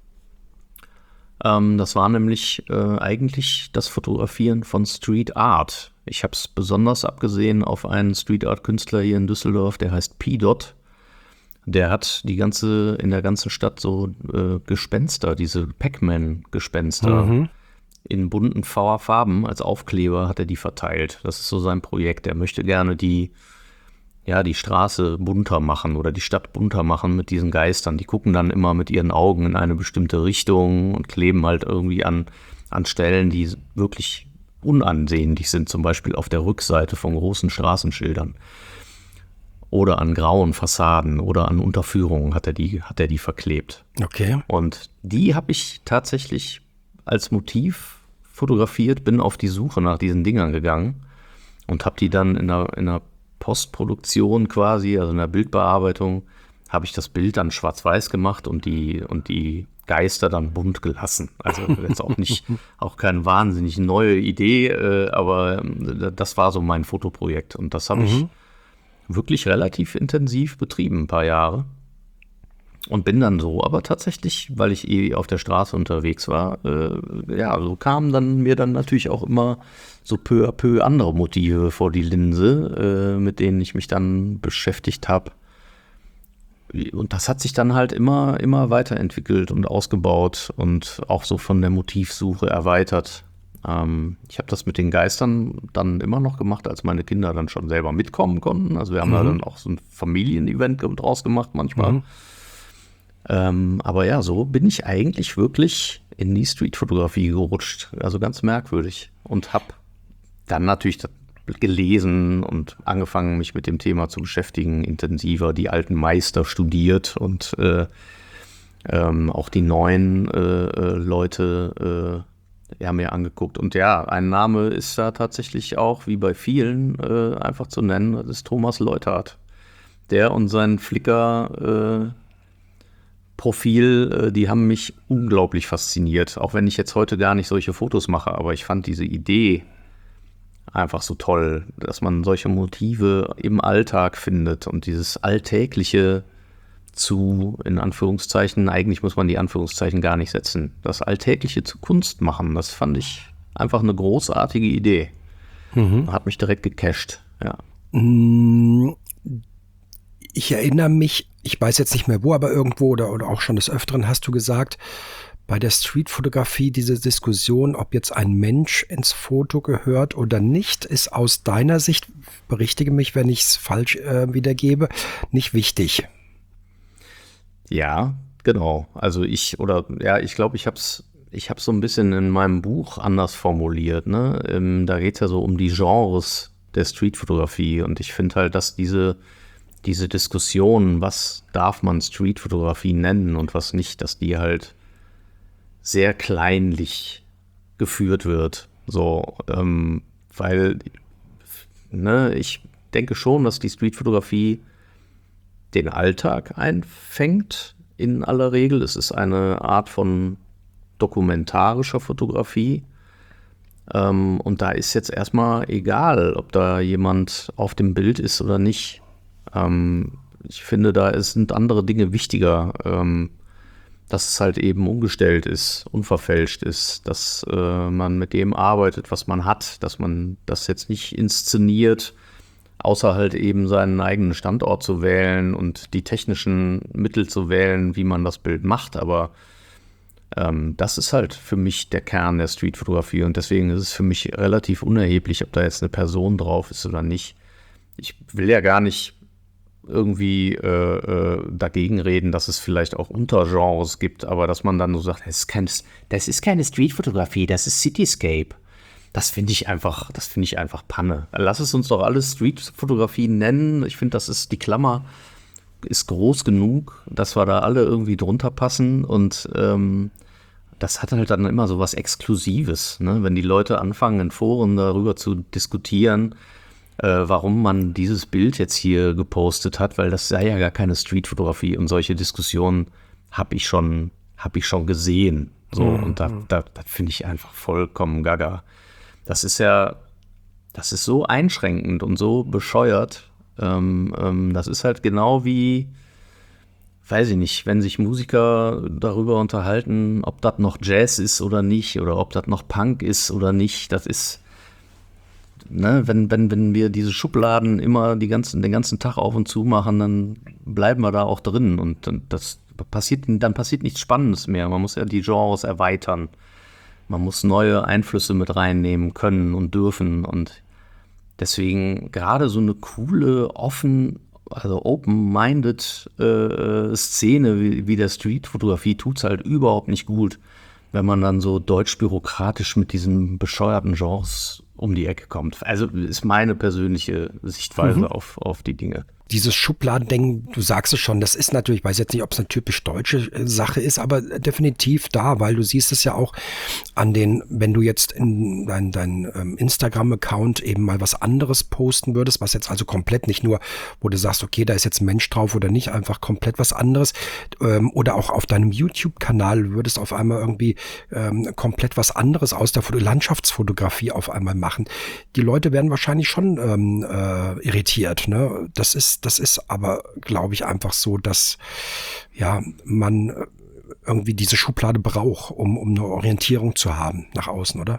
A: Ähm, das war nämlich äh, eigentlich das Fotografieren von Street Art. Ich habe es besonders abgesehen auf einen Street Art Künstler hier in Düsseldorf, der heißt P-Dot. Der hat die ganze, in der ganzen Stadt so äh, Gespenster, diese Pac-Man-Gespenster mhm. in bunten Farben als Aufkleber hat er die verteilt. Das ist so sein Projekt. Er möchte gerne die ja, die Straße bunter machen oder die Stadt bunter machen mit diesen Geistern. Die gucken dann immer mit ihren Augen in eine bestimmte Richtung und kleben halt irgendwie an, an Stellen, die wirklich unansehnlich sind, zum Beispiel auf der Rückseite von großen Straßenschildern oder an grauen Fassaden oder an Unterführungen hat er die, hat er die verklebt.
B: Okay.
A: Und die habe ich tatsächlich als Motiv fotografiert, bin auf die Suche nach diesen Dingern gegangen und habe die dann in einer, in einer Postproduktion quasi, also in der Bildbearbeitung, habe ich das Bild dann schwarz-weiß gemacht und die, und die Geister dann bunt gelassen. Also jetzt auch nicht, auch keine wahnsinnig neue Idee, äh, aber das war so mein Fotoprojekt und das habe mhm. ich wirklich relativ intensiv betrieben, ein paar Jahre. Und bin dann so, aber tatsächlich, weil ich eh auf der Straße unterwegs war, äh, ja, so kamen dann mir dann natürlich auch immer so peu à peu andere Motive vor die Linse, äh, mit denen ich mich dann beschäftigt habe. Und das hat sich dann halt immer, immer weiterentwickelt und ausgebaut und auch so von der Motivsuche erweitert. Ähm, ich habe das mit den Geistern dann immer noch gemacht, als meine Kinder dann schon selber mitkommen konnten. Also wir haben mhm. da dann auch so ein Familienevent draus gemacht manchmal. Mhm. Ähm, aber ja, so bin ich eigentlich wirklich in die Streetfotografie gerutscht. Also ganz merkwürdig. Und habe dann natürlich gelesen und angefangen, mich mit dem Thema zu beschäftigen, intensiver, die alten Meister studiert und äh, ähm, auch die neuen äh, äh, Leute äh, ja, mir angeguckt. Und ja, ein Name ist da tatsächlich auch, wie bei vielen, äh, einfach zu nennen, das ist Thomas Leuthard. Der und sein Flickr äh, Profil, äh, die haben mich unglaublich fasziniert. Auch wenn ich jetzt heute gar nicht solche Fotos mache, aber ich fand diese Idee einfach so toll, dass man solche Motive im Alltag findet und dieses Alltägliche zu, in Anführungszeichen, eigentlich muss man die Anführungszeichen gar nicht setzen, das Alltägliche zu Kunst machen, das fand ich einfach eine großartige Idee. Mhm. Hat mich direkt gecasht, ja.
B: Ich erinnere mich, ich weiß jetzt nicht mehr wo, aber irgendwo oder, oder auch schon des Öfteren hast du gesagt, bei der Streetfotografie diese Diskussion, ob jetzt ein Mensch ins Foto gehört oder nicht, ist aus deiner Sicht, berichtige mich, wenn ich es falsch äh, wiedergebe, nicht wichtig.
A: Ja, genau. Also ich, oder ja, ich glaube, ich habe es ich hab's so ein bisschen in meinem Buch anders formuliert. Ne? Ähm, da geht es ja so um die Genres der Streetfotografie und ich finde halt, dass diese diese Diskussion, was darf man Streetfotografie nennen und was nicht, dass die halt sehr kleinlich geführt wird. So, ähm, weil, ne, ich denke schon, dass die Streetfotografie den Alltag einfängt in aller Regel. Es ist eine Art von dokumentarischer Fotografie. Ähm, und da ist jetzt erstmal egal, ob da jemand auf dem Bild ist oder nicht. Ähm, ich finde, da sind andere Dinge wichtiger, ähm, dass es halt eben ungestellt ist, unverfälscht ist, dass äh, man mit dem arbeitet, was man hat, dass man das jetzt nicht inszeniert, außer halt eben seinen eigenen Standort zu wählen und die technischen Mittel zu wählen, wie man das Bild macht. Aber ähm, das ist halt für mich der Kern der Streetfotografie und deswegen ist es für mich relativ unerheblich, ob da jetzt eine Person drauf ist oder nicht. Ich will ja gar nicht irgendwie äh, äh, dagegen reden, dass es vielleicht auch Untergenres gibt, aber dass man dann so sagt, das ist, kein, das ist keine Streetfotografie, das ist Cityscape. Das finde ich einfach, das finde ich einfach Panne. Lass es uns doch alles Streetfotografie nennen. Ich finde, das ist, die Klammer ist groß genug, dass wir da alle irgendwie drunter passen und ähm, das hat halt dann immer so was Exklusives, ne? Wenn die Leute anfangen, in Foren darüber zu diskutieren, Äh, warum man dieses Bild jetzt hier gepostet hat, weil das sei ja gar keine Streetfotografie und solche Diskussionen habe ich schon, habe ich schon gesehen. So, mhm. Und da, da, da finde ich einfach vollkommen gaga. Das ist ja, das ist so einschränkend und so bescheuert. Ähm, ähm, das ist halt genau wie, weiß ich nicht, wenn sich Musiker darüber unterhalten, ob das noch Jazz ist oder nicht oder ob das noch Punk ist oder nicht, das ist Ne, wenn, wenn, wenn wir diese Schubladen immer die ganzen, den ganzen Tag auf und zu machen, dann bleiben wir da auch drin und das passiert, dann passiert nichts Spannendes mehr. Man muss ja die Genres erweitern. Man muss neue Einflüsse mit reinnehmen können und dürfen und deswegen gerade so eine coole, offen, also open-minded äh, Szene wie, wie der Streetfotografie tut's halt überhaupt nicht gut, wenn man dann so deutsch-bürokratisch mit diesen bescheuerten Genres um die Ecke kommt. Also ist meine persönliche Sichtweise mhm. auf, auf die Dinge.
B: Dieses Schubladendenken, du sagst es schon, das ist natürlich, ich weiß jetzt nicht, ob es eine typisch deutsche Sache ist, aber definitiv da, weil du siehst es ja auch an den, wenn du jetzt in dein, dein ähm, Instagram-Account eben mal was anderes posten würdest, was jetzt also komplett nicht nur, wo du sagst, okay, da ist jetzt ein Mensch drauf oder nicht, einfach komplett was anderes, ähm, oder auch auf deinem YouTube-Kanal würdest auf einmal irgendwie ähm, komplett was anderes aus der Foto- Landschaftsfotografie auf einmal machen. Die Leute werden wahrscheinlich schon ähm, äh, irritiert, ne? Das ist Das ist aber, glaube ich, einfach so, dass ja man irgendwie diese Schublade braucht, um, um eine Orientierung zu haben nach außen, oder?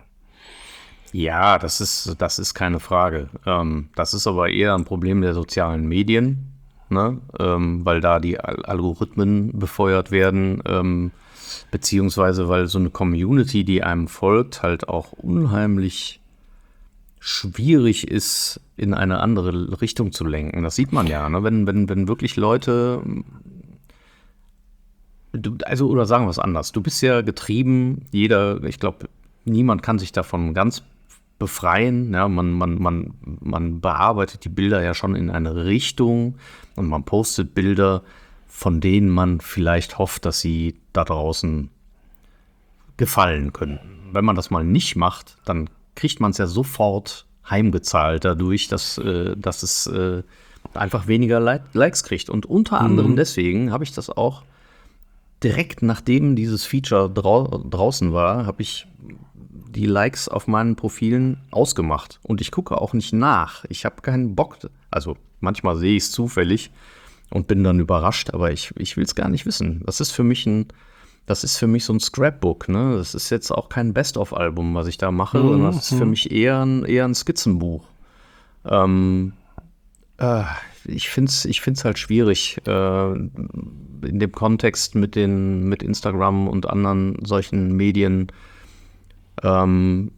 A: Ja, das ist, das ist keine Frage. Ähm, das ist aber eher ein Problem der sozialen Medien, ne? Ähm, weil da die Algorithmen befeuert werden. Ähm, Beziehungsweise, weil so eine Community, die einem folgt, halt auch unheimlich schwierig ist, in eine andere Richtung zu lenken. Das sieht man ja, ne? Wenn, wenn, wenn wirklich Leute, du, also, oder sagen wir es anders, du bist ja getrieben, jeder, ich glaube, niemand kann sich davon ganz befreien. Ja, man, man, man, man bearbeitet die Bilder ja schon in eine Richtung und man postet Bilder, von denen man vielleicht hofft, dass sie da draußen gefallen können. Wenn man das mal nicht macht, dann kriegt man es ja sofort heimgezahlt dadurch, dass, äh, dass es äh, einfach weniger Likes kriegt. Und unter anderem mhm. deswegen habe ich das auch direkt nachdem dieses Feature drau- draußen war, habe ich die Likes auf meinen Profilen ausgemacht. Und ich gucke auch nicht nach. Ich habe keinen Bock. Also manchmal sehe ich es zufällig und bin dann überrascht, aber ich, ich will es gar nicht wissen. Das ist für mich ein, das ist für mich so ein Scrapbook, ne? Das ist jetzt auch kein Best-of-Album, was ich da mache, mhm. sondern das ist für mich eher ein, eher ein Skizzenbuch. Ähm, äh, ich finde es ich find's halt schwierig, äh, in dem Kontext mit den, mit Instagram und anderen solchen Medien ähm,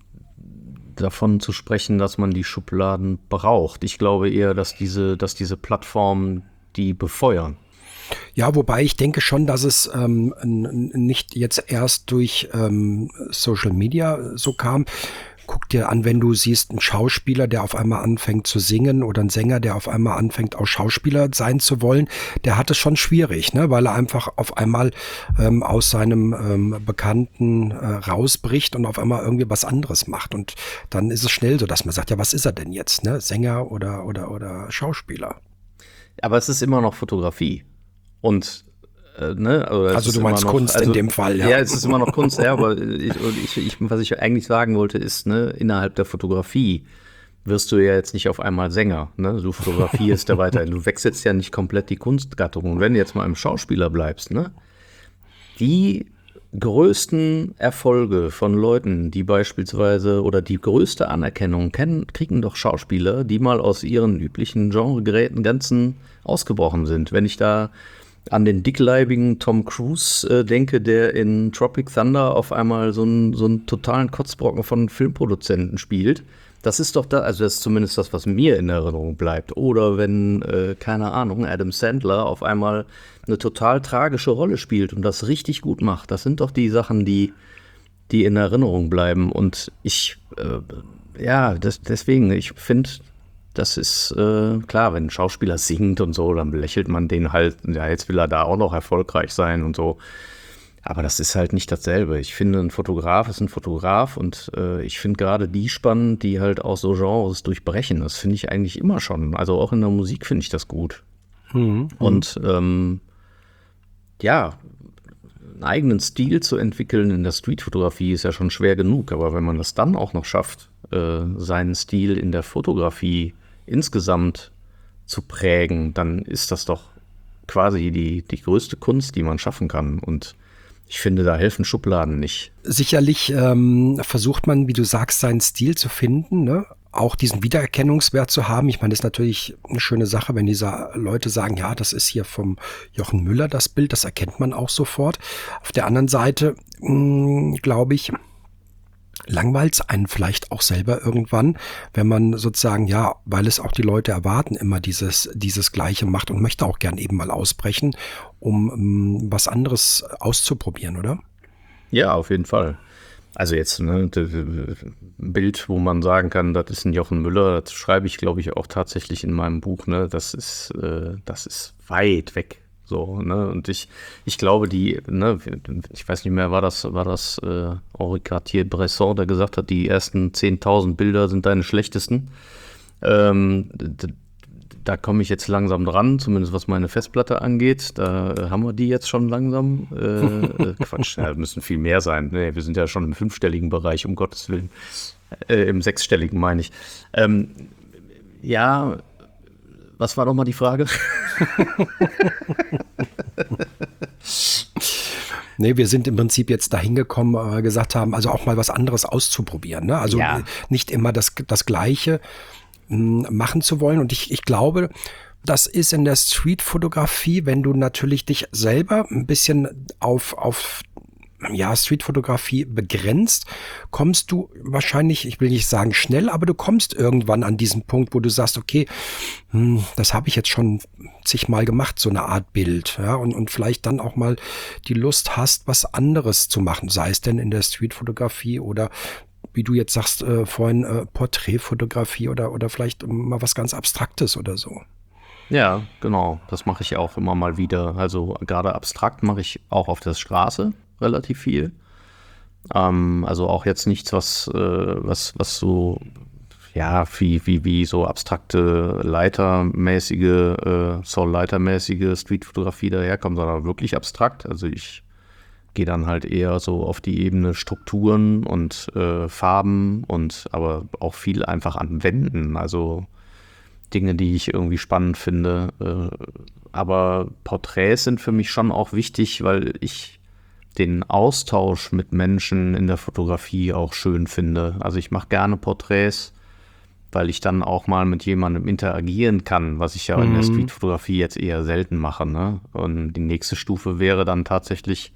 A: davon zu sprechen, dass man die Schubladen braucht. Ich glaube eher, dass diese, dass diese Plattformen die befeuern.
B: Ja, wobei ich denke schon, dass es ähm, n- nicht jetzt erst durch ähm, Social Media so kam. Guck dir an, wenn du siehst, einen Schauspieler, der auf einmal anfängt zu singen oder einen Sänger, der auf einmal anfängt, auch Schauspieler sein zu wollen, der hat es schon schwierig, ne? Weil er einfach auf einmal ähm, aus seinem ähm, Bekannten äh, rausbricht und auf einmal irgendwie was anderes macht. Und dann ist es schnell so, dass man sagt, ja, was ist er denn jetzt, ne? Sänger oder, oder, oder Schauspieler?
A: Aber es ist immer noch Fotografie. Und äh, ne, also,
B: also du meinst noch, Kunst also, in dem Fall, ja.
A: Ja, es ist immer noch Kunst, ja, aber ich, ich, ich, was ich eigentlich sagen wollte, ist, ne, innerhalb der Fotografie wirst du ja jetzt nicht auf einmal Sänger, ne? Du fotografierst ja weiterhin, du wechselst ja nicht komplett die Kunstgattung. Und wenn du jetzt mal im Schauspieler bleibst, ne, die größten Erfolge von Leuten, die beispielsweise oder die größte Anerkennung kennen, kriegen doch Schauspieler, die mal aus ihren üblichen Genregeräten ganzen ausgebrochen sind. Wenn ich da an den dickleibigen Tom Cruise äh, denke, der in Tropic Thunder auf einmal so einen so einen totalen Kotzbrocken von Filmproduzenten spielt. Das ist doch da, also das ist zumindest das, was mir in Erinnerung bleibt. Oder wenn, äh, keine Ahnung, Adam Sandler auf einmal eine total tragische Rolle spielt und das richtig gut macht. Das sind doch die Sachen, die, die in Erinnerung bleiben. Und ich, äh, ja, das, deswegen, ich finde, das ist äh, klar, wenn ein Schauspieler singt und so, dann belächelt man den halt, ja, jetzt will er da auch noch erfolgreich sein und so. Aber das ist halt nicht dasselbe. Ich finde, ein Fotograf ist ein Fotograf und äh, ich finde gerade die spannend, die halt auch so Genres durchbrechen. Das finde ich eigentlich immer schon. Also auch in der Musik finde ich das gut. Mhm. Und ähm, ja, einen eigenen Stil zu entwickeln in der Streetfotografie ist ja schon schwer genug. Aber wenn man das dann auch noch schafft, äh, seinen Stil in der Fotografie insgesamt zu prägen, dann ist das doch quasi die, die größte Kunst, die man schaffen kann. Und ich finde, da helfen Schubladen nicht.
B: Sicherlich ähm, versucht man, wie du sagst, seinen Stil zu finden, ne? Auch diesen Wiedererkennungswert zu haben. Ich meine, das ist natürlich eine schöne Sache, wenn diese Leute sagen, ja, das ist hier vom Jochen Müller das Bild, das erkennt man auch sofort. Auf der anderen Seite, glaube ich, langweilt es einen vielleicht auch selber irgendwann, wenn man sozusagen, ja, weil es auch die Leute erwarten, immer dieses, dieses Gleiche macht und möchte auch gern eben mal ausbrechen, um um was anderes auszuprobieren, oder?
A: Ja, auf jeden Fall. Also jetzt ne, ein Bild, wo man sagen kann, das ist ein Jochen Müller, das schreibe ich, glaube ich, auch tatsächlich in meinem Buch, ne, das ist, äh, das ist weit weg. So, ne, und ich, ich glaube, die, ne, ich weiß nicht mehr, war das, war das äh, Henri Cartier-Bresson, der gesagt hat, die ersten zehntausend Bilder sind deine schlechtesten. Ähm, d- da komme ich jetzt langsam dran, zumindest was meine Festplatte angeht. Da äh, haben wir die jetzt schon langsam. Äh, äh, Quatsch, ja, müssen viel mehr sein. Nee, wir sind ja schon im fünfstelligen Bereich, um Gottes Willen. Äh, Im sechsstelligen meine ich. Ähm, ja, was war doch mal die Frage?
B: Nee, wir sind im Prinzip jetzt dahin gekommen, äh, gesagt haben, also auch mal was anderes auszuprobieren. Ne? Also
A: Ja.
B: nicht immer das, das Gleiche mh, machen zu wollen. Und ich, ich glaube, das ist in der Streetfotografie, wenn du natürlich dich selber ein bisschen auf, auf ja, Streetfotografie begrenzt, kommst du wahrscheinlich, ich will nicht sagen schnell, aber du kommst irgendwann an diesen Punkt, wo du sagst, okay, hm, das habe ich jetzt schon zigmal gemacht, so eine Art Bild, ja, und, und vielleicht dann auch mal die Lust hast, was anderes zu machen, sei es denn in der Streetfotografie oder wie du jetzt sagst, äh, vorhin äh, Porträtfotografie oder, oder vielleicht mal was ganz Abstraktes oder so.
A: Ja, genau. Das mache ich auch immer mal wieder. Also gerade abstrakt mache ich auch auf der Straße relativ viel. Ähm, also auch jetzt nichts, was, äh, was, was so, ja, wie, wie, wie so abstrakte Leitermäßige, äh, Soul-Leitermäßige Streetfotografie daherkommt, sondern wirklich abstrakt. Also ich gehe dann halt eher so auf die Ebene Strukturen und äh, Farben und aber auch viel einfach an Wänden. Also Dinge, die ich irgendwie spannend finde. Aber Porträts sind für mich schon auch wichtig, weil ich den Austausch mit Menschen in der Fotografie auch schön finde. Also ich mache gerne Porträts, weil ich dann auch mal mit jemandem interagieren kann, was ich ja mhm. in der Streetfotografie jetzt eher selten mache. Ne? Und die nächste Stufe wäre dann tatsächlich,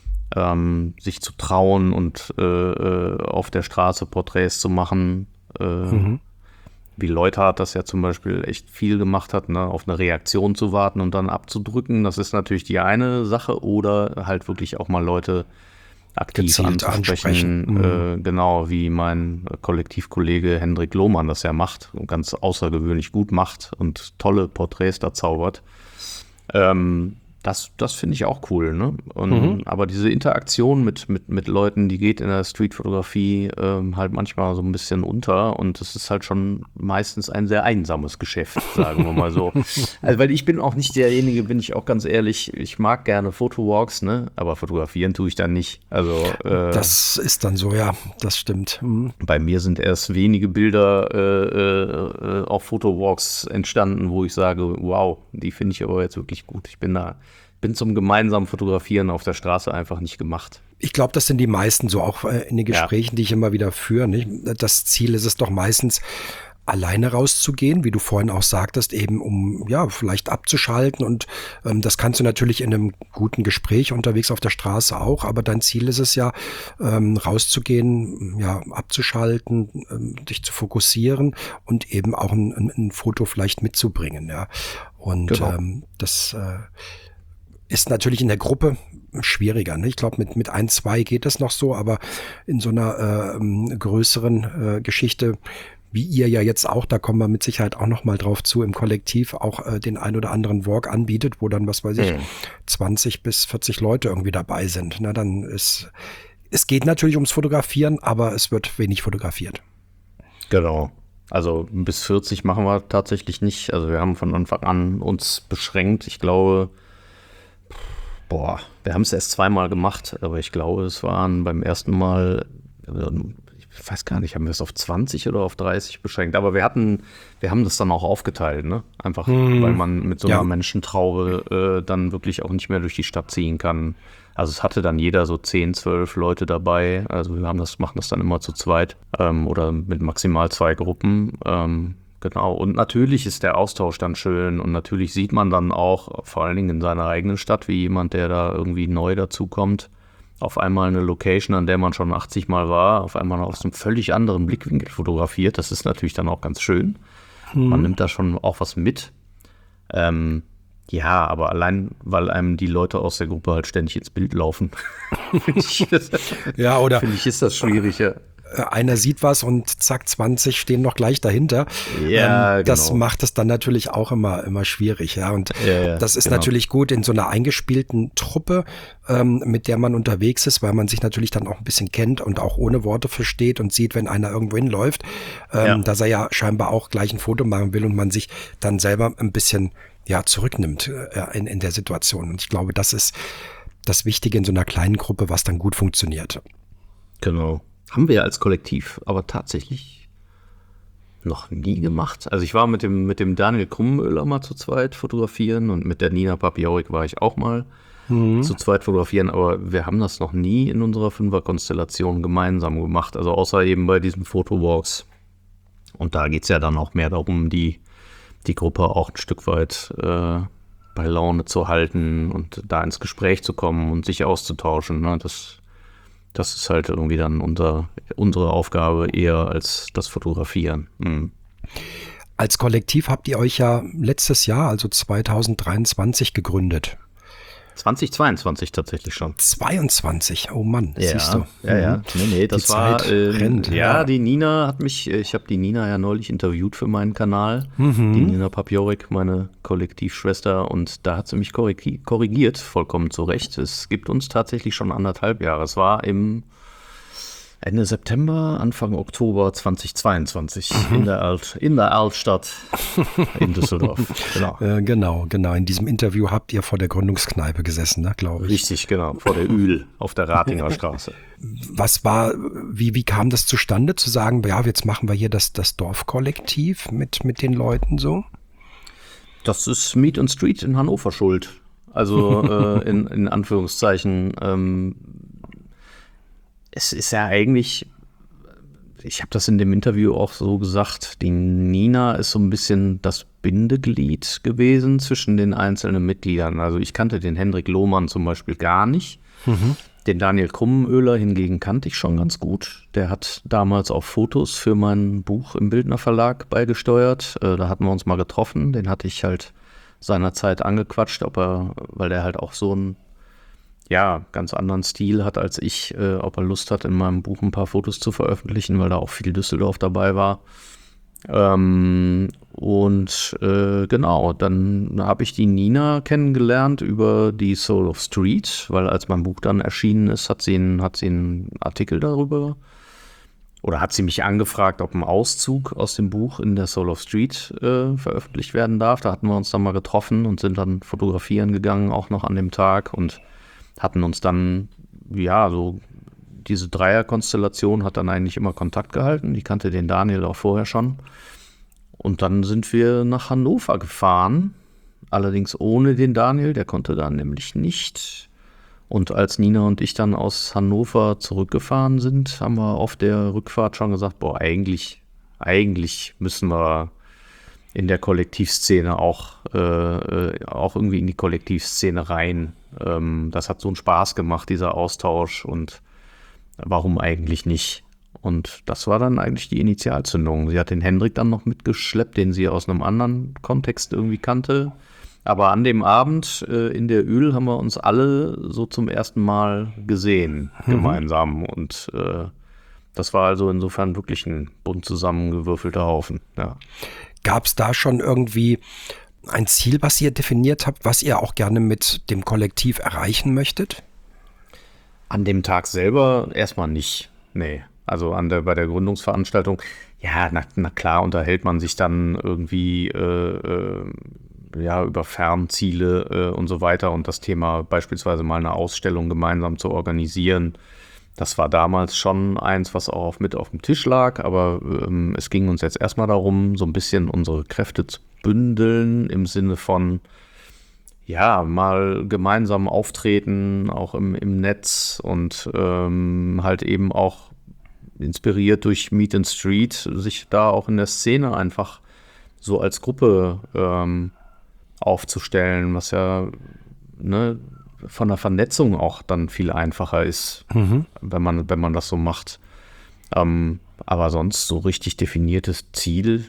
A: ähm, sich zu trauen und äh, auf der Straße Porträts zu machen. Äh, mhm. Wie Leuthard das ja zum Beispiel echt viel gemacht hat, ne, auf eine Reaktion zu warten und dann abzudrücken, das ist natürlich die eine Sache. Oder halt wirklich auch mal Leute aktiv
B: gezielt
A: anzusprechen.
B: Mhm.
A: Äh, genau, wie mein Kollektivkollege Hendrik Lohmann das ja macht und ganz außergewöhnlich gut macht und tolle Porträts da zaubert. Ähm, Das, das finde ich auch cool, ne? Und, mhm. Aber diese Interaktion mit, mit, mit Leuten, die geht in der Streetfotografie ähm, halt manchmal so ein bisschen unter und es ist halt schon meistens ein sehr einsames Geschäft, sagen wir mal so. Also, weil ich bin auch nicht derjenige, bin ich auch ganz ehrlich, ich mag gerne Fotowalks, ne? Aber fotografieren tue ich dann nicht. Also äh,
B: das ist dann so, ja, das stimmt. Mhm.
A: Bei mir sind erst wenige Bilder äh, äh, auf Fotowalks entstanden, wo ich sage, wow, die finde ich aber jetzt wirklich gut. Ich bin da bin zum gemeinsamen Fotografieren auf der Straße einfach nicht gemacht.
B: Ich glaube, das sind die meisten so, auch in den Gesprächen, ja. die ich immer wieder führe. Nicht? Das Ziel ist es doch meistens, alleine rauszugehen, wie du vorhin auch sagtest, eben um ja vielleicht abzuschalten und ähm, das kannst du natürlich in einem guten Gespräch unterwegs auf der Straße auch, aber dein Ziel ist es ja, ähm, rauszugehen, ja abzuschalten, ähm, dich zu fokussieren und eben auch ein, ein, ein Foto vielleicht mitzubringen, ja. Und genau. ähm, das äh, ist natürlich in der Gruppe schwieriger. Ne? Ich glaube, mit, mit ein, zwei geht das noch so, aber in so einer äh, größeren äh, Geschichte, wie ihr ja jetzt auch, da kommen wir mit Sicherheit auch noch mal drauf zu, im Kollektiv auch äh, den ein oder anderen Walk anbietet, wo dann, was weiß ich, mhm. zwanzig bis vierzig Leute irgendwie dabei sind. Na, dann ist, es geht natürlich ums Fotografieren, aber es wird wenig fotografiert.
A: Genau. Also bis vierzig machen wir tatsächlich nicht. Also wir haben von Anfang an uns beschränkt. Ich glaube, boah, wir haben es erst zweimal gemacht, aber ich glaube, es waren beim ersten Mal, ich weiß gar nicht, haben wir es auf zwanzig oder auf dreißig beschränkt, aber wir hatten, wir haben das dann auch aufgeteilt, ne? Einfach, hm. weil man mit so einer ja. Menschentraube äh, dann wirklich auch nicht mehr durch die Stadt ziehen kann. Also es hatte dann jeder so zehn, zwölf Leute dabei, also wir haben das, machen das dann immer zu zweit ähm, oder mit maximal zwei Gruppen. Ähm, Genau, und natürlich ist der Austausch dann schön und natürlich sieht man dann auch, vor allen Dingen in seiner eigenen Stadt, wie jemand, der da irgendwie neu dazukommt, auf einmal eine Location, an der man schon achtzig Mal war, auf einmal aus einem völlig anderen Blickwinkel fotografiert. Das ist natürlich dann auch ganz schön. Mhm. Man nimmt da schon auch was mit. Ähm, ja, aber allein, weil einem die Leute aus der Gruppe halt ständig ins Bild laufen, finde ich,
B: ja, oder
A: finde ich, ist das schwierig, ja.
B: Einer sieht was und zack, zwanzig stehen noch gleich dahinter.
A: Ja, ähm,
B: das
A: genau.
B: macht es dann natürlich auch immer, immer schwierig. Ja, und
A: ja, ja,
B: das ist
A: genau.
B: natürlich gut in so einer eingespielten Truppe, ähm, mit der man unterwegs ist, weil man sich natürlich dann auch ein bisschen kennt und auch ohne Worte versteht und sieht, wenn einer irgendwo hinläuft, ähm, ja. dass er ja scheinbar auch gleich ein Foto machen will und man sich dann selber ein bisschen ja zurücknimmt äh, in, in der Situation. Und ich glaube, das ist das Wichtige in so einer kleinen Gruppe, was dann gut funktioniert.
A: Genau. Haben wir ja als Kollektiv, aber tatsächlich noch nie gemacht. Also ich war mit dem, mit dem Daniel Krummöller mal zu zweit fotografieren und mit der Nina Papiorik war ich auch mal mhm. zu zweit fotografieren, aber wir haben das noch nie in unserer Fünfer-Konstellation gemeinsam gemacht, also außer eben bei diesen Fotowalks. Und da geht es ja dann auch mehr darum, die, die Gruppe auch ein Stück weit äh, bei Laune zu halten und da ins Gespräch zu kommen und sich auszutauschen. Ne? Das das ist halt irgendwie dann unser, unsere Aufgabe eher als das Fotografieren. Mhm.
B: Als Kollektiv habt ihr euch ja letztes Jahr, also zwanzig dreiundzwanzig, gegründet.
A: zwanzig zweiundzwanzig tatsächlich schon.
B: zweiundzwanzig, oh Mann,
A: Ja,
B: siehst du.
A: ja, ja. Nee, nee, das
B: Die
A: war,
B: Zeit
A: äh,
B: rennt,
A: ja,
B: ja.
A: die Nina hat mich, ich habe die Nina ja neulich interviewt für meinen Kanal,
B: Mhm.
A: die Nina Papiorik, meine Kollektivschwester, und da hat sie mich korrigi- korrigiert, vollkommen zu Recht. Es gibt uns tatsächlich schon anderthalb Jahre. Es war im Ende September, Anfang Oktober zweitausendzweiundzwanzig in der Alt, in der Altstadt in Düsseldorf. Genau.
B: Äh, genau, genau. In diesem Interview habt ihr vor der Gründungskneipe gesessen, ne, glaube ich.
A: Richtig, genau, vor der Ühl auf der Ratinger Straße.
B: Was war, wie, wie kam das zustande, zu sagen, ja, jetzt machen wir hier das, das Dorfkollektiv mit, mit den Leuten so?
A: Das ist Meet and Street in Hannover schuld. Also äh, in, in Anführungszeichen. Ähm, es ist ja eigentlich, ich habe das in dem Interview auch so gesagt, die Nina ist so ein bisschen das Bindeglied gewesen zwischen den einzelnen Mitgliedern. Also ich kannte den Hendrik Lohmann zum Beispiel gar nicht. Mhm. Den Daniel Krummenöhler hingegen kannte ich schon ganz gut. Der hat damals auch Fotos für mein Buch im Bildner Verlag beigesteuert. Äh, da hatten wir uns mal getroffen. Den hatte ich halt seinerzeit angequatscht, ob er, weil der halt auch so einen ja, ganz anderen Stil hat als ich, äh, ob er Lust hat, in meinem Buch ein paar Fotos zu veröffentlichen, weil da auch viel Düsseldorf dabei war. Ähm, und äh, genau, dann habe ich die Nina kennengelernt über die Soul of Street, weil als mein Buch dann erschienen ist, hat sie einen, hat sie einen Artikel darüber, oder hat sie mich angefragt, ob ein Auszug aus dem Buch in der Soul of Street äh, veröffentlicht werden darf. Da hatten wir uns dann mal getroffen und sind dann fotografieren gegangen, auch noch an dem Tag, und hatten uns dann, ja, so diese Dreierkonstellation hat dann eigentlich immer Kontakt gehalten. Ich kannte den Daniel auch vorher schon. Und dann sind wir nach Hannover gefahren, allerdings ohne den Daniel, der konnte da nämlich nicht. Und als Nina und ich dann aus Hannover zurückgefahren sind, haben wir auf der Rückfahrt schon gesagt, boah, eigentlich, eigentlich müssen wir in der Kollektivszene auch, äh, auch irgendwie in die Kollektivszene rein. Ähm, das hat so einen Spaß gemacht, dieser Austausch, und warum eigentlich nicht? Und das war dann eigentlich die Initialzündung. Sie hat den Hendrik dann noch mitgeschleppt, den sie aus einem anderen Kontext irgendwie kannte. Aber an dem Abend äh, in der Ühl haben wir uns alle so zum ersten Mal gesehen, mhm. gemeinsam. Und äh, das war also insofern wirklich ein bunt zusammengewürfelter Haufen. Ja.
B: Gab es da schon irgendwie ein Ziel, was ihr definiert habt, was ihr auch gerne mit dem Kollektiv erreichen möchtet?
A: An dem Tag selber erstmal nicht, nee. Also an der, bei der Gründungsveranstaltung, ja, na, na klar unterhält man sich dann irgendwie äh, äh, ja, über Fernziele äh, und so weiter, und das Thema beispielsweise mal eine Ausstellung gemeinsam zu organisieren, das war damals schon eins, was auch mit auf dem Tisch lag, aber ähm, es ging uns jetzt erstmal darum, so ein bisschen unsere Kräfte zu bündeln im Sinne von, ja, mal gemeinsam auftreten, auch im, im Netz, und ähm, halt eben auch inspiriert durch Meet and Street, sich da auch in der Szene einfach so als Gruppe ähm, aufzustellen, was ja, ne, von der Vernetzung auch dann viel einfacher ist, mhm. wenn man, wenn man das so macht. Ähm, aber sonst so richtig definiertes Ziel,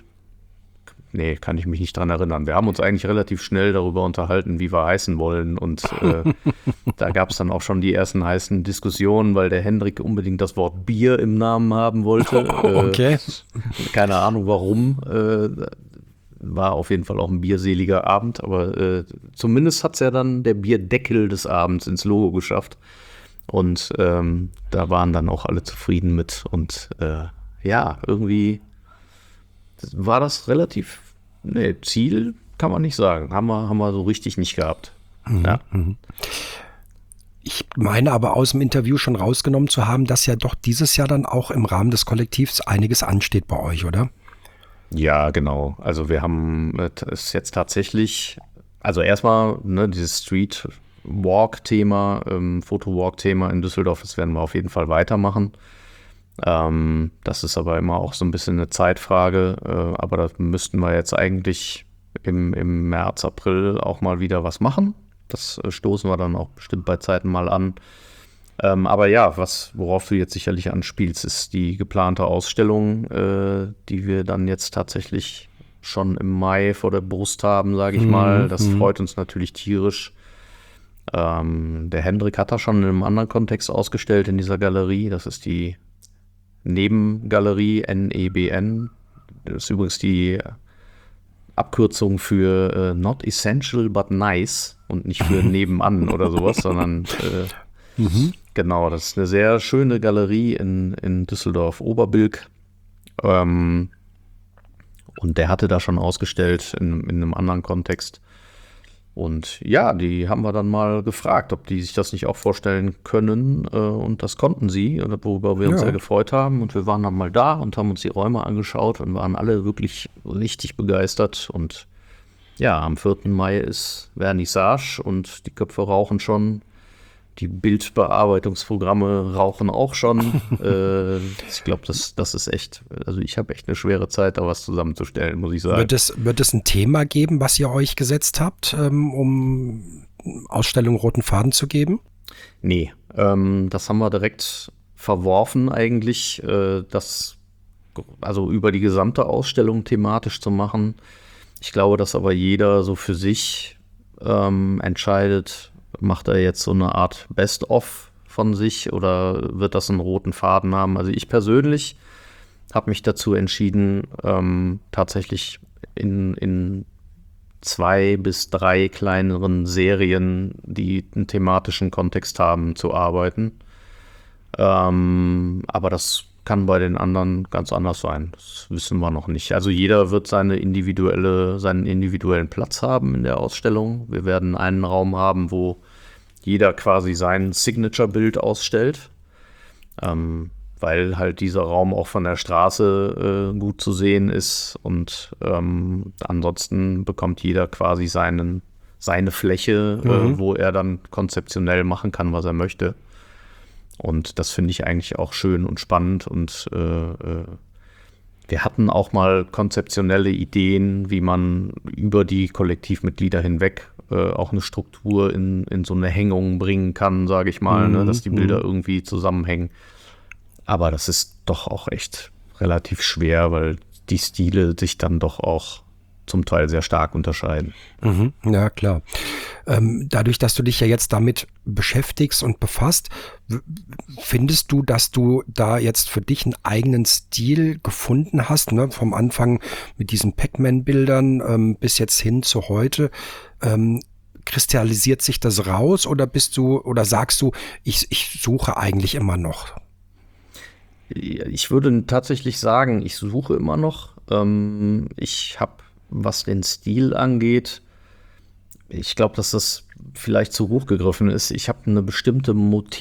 A: nee, kann ich mich nicht dran erinnern. Wir haben uns eigentlich relativ schnell darüber unterhalten, wie wir heißen wollen, und äh, da gab es dann auch schon die ersten heißen Diskussionen, weil der Hendrik unbedingt das Wort Bier im Namen haben wollte.
B: Okay.
A: Äh, keine Ahnung warum. Äh, war auf jeden Fall auch ein bierseliger Abend, aber äh, zumindest hat es ja dann der Bierdeckel des Abends ins Logo geschafft. Und ähm, da waren dann auch alle zufrieden mit. Und äh, ja, irgendwie war das relativ, nee, Ziel kann man nicht sagen. Haben wir, haben wir so richtig nicht gehabt.
B: Mhm.
A: Ja.
B: Ich meine aber aus dem Interview schon rausgenommen zu haben, dass ja doch dieses Jahr dann auch im Rahmen des Kollektivs einiges ansteht bei euch, oder?
A: Ja, genau. Also wir haben es jetzt tatsächlich, also erstmal, ne, dieses Street-Walk-Thema, ähm, Foto-Walk-Thema in Düsseldorf, das werden wir auf jeden Fall weitermachen. Ähm, das ist aber immer auch so ein bisschen eine Zeitfrage, äh, aber da müssten wir jetzt eigentlich im, im März, April auch mal wieder was machen. Das äh, stoßen wir dann auch bestimmt bei Zeiten mal an. Ähm, aber ja, was, worauf du jetzt sicherlich anspielst, ist die geplante Ausstellung, äh, die wir dann jetzt tatsächlich schon im Mai vor der Brust haben, sage ich mal. Das freut uns natürlich tierisch. Ähm, der Hendrik hat da schon in einem anderen Kontext ausgestellt in dieser Galerie. Das ist die Nebengalerie, N E B N. Das ist übrigens die Abkürzung für äh, Not Essential But Nice und nicht für Nebenan oder sowas, sondern äh, mhm. Genau, das ist eine sehr schöne Galerie in, in Düsseldorf-Oberbilk. Ähm, und der hatte da schon ausgestellt in, in einem anderen Kontext. Und ja, die haben wir dann mal gefragt, ob die sich das nicht auch vorstellen können. Äh, und das konnten sie, worüber wir uns
B: Ja.
A: sehr gefreut haben. Und wir waren dann mal da und haben uns die Räume angeschaut und waren alle wirklich richtig begeistert. Und ja, am vierten Mai ist Vernissage und die Köpfe rauchen schon. Die Bildbearbeitungsprogramme rauchen auch schon. äh, ich glaube, das, das ist echt, also ich habe echt eine schwere Zeit, da was zusammenzustellen, muss ich sagen.
B: Wird es, wird es ein Thema geben, was ihr euch gesetzt habt, ähm, um Ausstellung Roten Faden zu geben?
A: Nee, ähm, das haben wir direkt verworfen eigentlich, äh, das also über die gesamte Ausstellung thematisch zu machen. Ich glaube, dass aber jeder so für sich ähm, entscheidet, macht er jetzt so eine Art Best-of von sich oder wird das einen roten Faden haben? Also ich persönlich habe mich dazu entschieden, ähm, tatsächlich in, in zwei bis drei kleineren Serien, die einen thematischen Kontext haben, zu arbeiten. Ähm, aber das kann bei den anderen ganz anders sein. Das wissen wir noch nicht. Also jeder wird seine individuelle, seinen individuellen Platz haben in der Ausstellung. Wir werden einen Raum haben, wo jeder quasi sein Signature-Bild ausstellt, ähm, weil halt dieser Raum auch von der Straße äh, gut zu sehen ist und ähm, ansonsten bekommt jeder quasi seinen, seine Fläche, mhm. äh, wo er dann konzeptionell machen kann, was er möchte. Und das finde ich eigentlich auch schön und spannend und äh, äh, wir hatten auch mal konzeptionelle Ideen, wie man über die Kollektivmitglieder hinweg äh, auch eine Struktur in, in so eine Hängung bringen kann, sage ich mal, mhm. ne, dass die Bilder irgendwie zusammenhängen. Aber das ist doch auch echt relativ schwer, weil die Stile sich dann doch auch zum Teil sehr stark unterscheiden.
B: Mhm, ja, klar. Ähm, dadurch, dass du dich ja jetzt damit beschäftigst und befasst, w- findest du, dass du da jetzt für dich einen eigenen Stil gefunden hast, ne? Vom Anfang mit diesen Pac-Man-Bildern ähm, bis jetzt hin zu heute, ähm, kristallisiert sich das raus oder bist du, oder sagst du, ich, ich suche eigentlich immer noch?
A: Ich würde tatsächlich sagen, ich suche immer noch. Ähm, ich habe, was den Stil angeht, ich glaube, dass das vielleicht zu hoch gegriffen ist. Ich habe eine bestimmte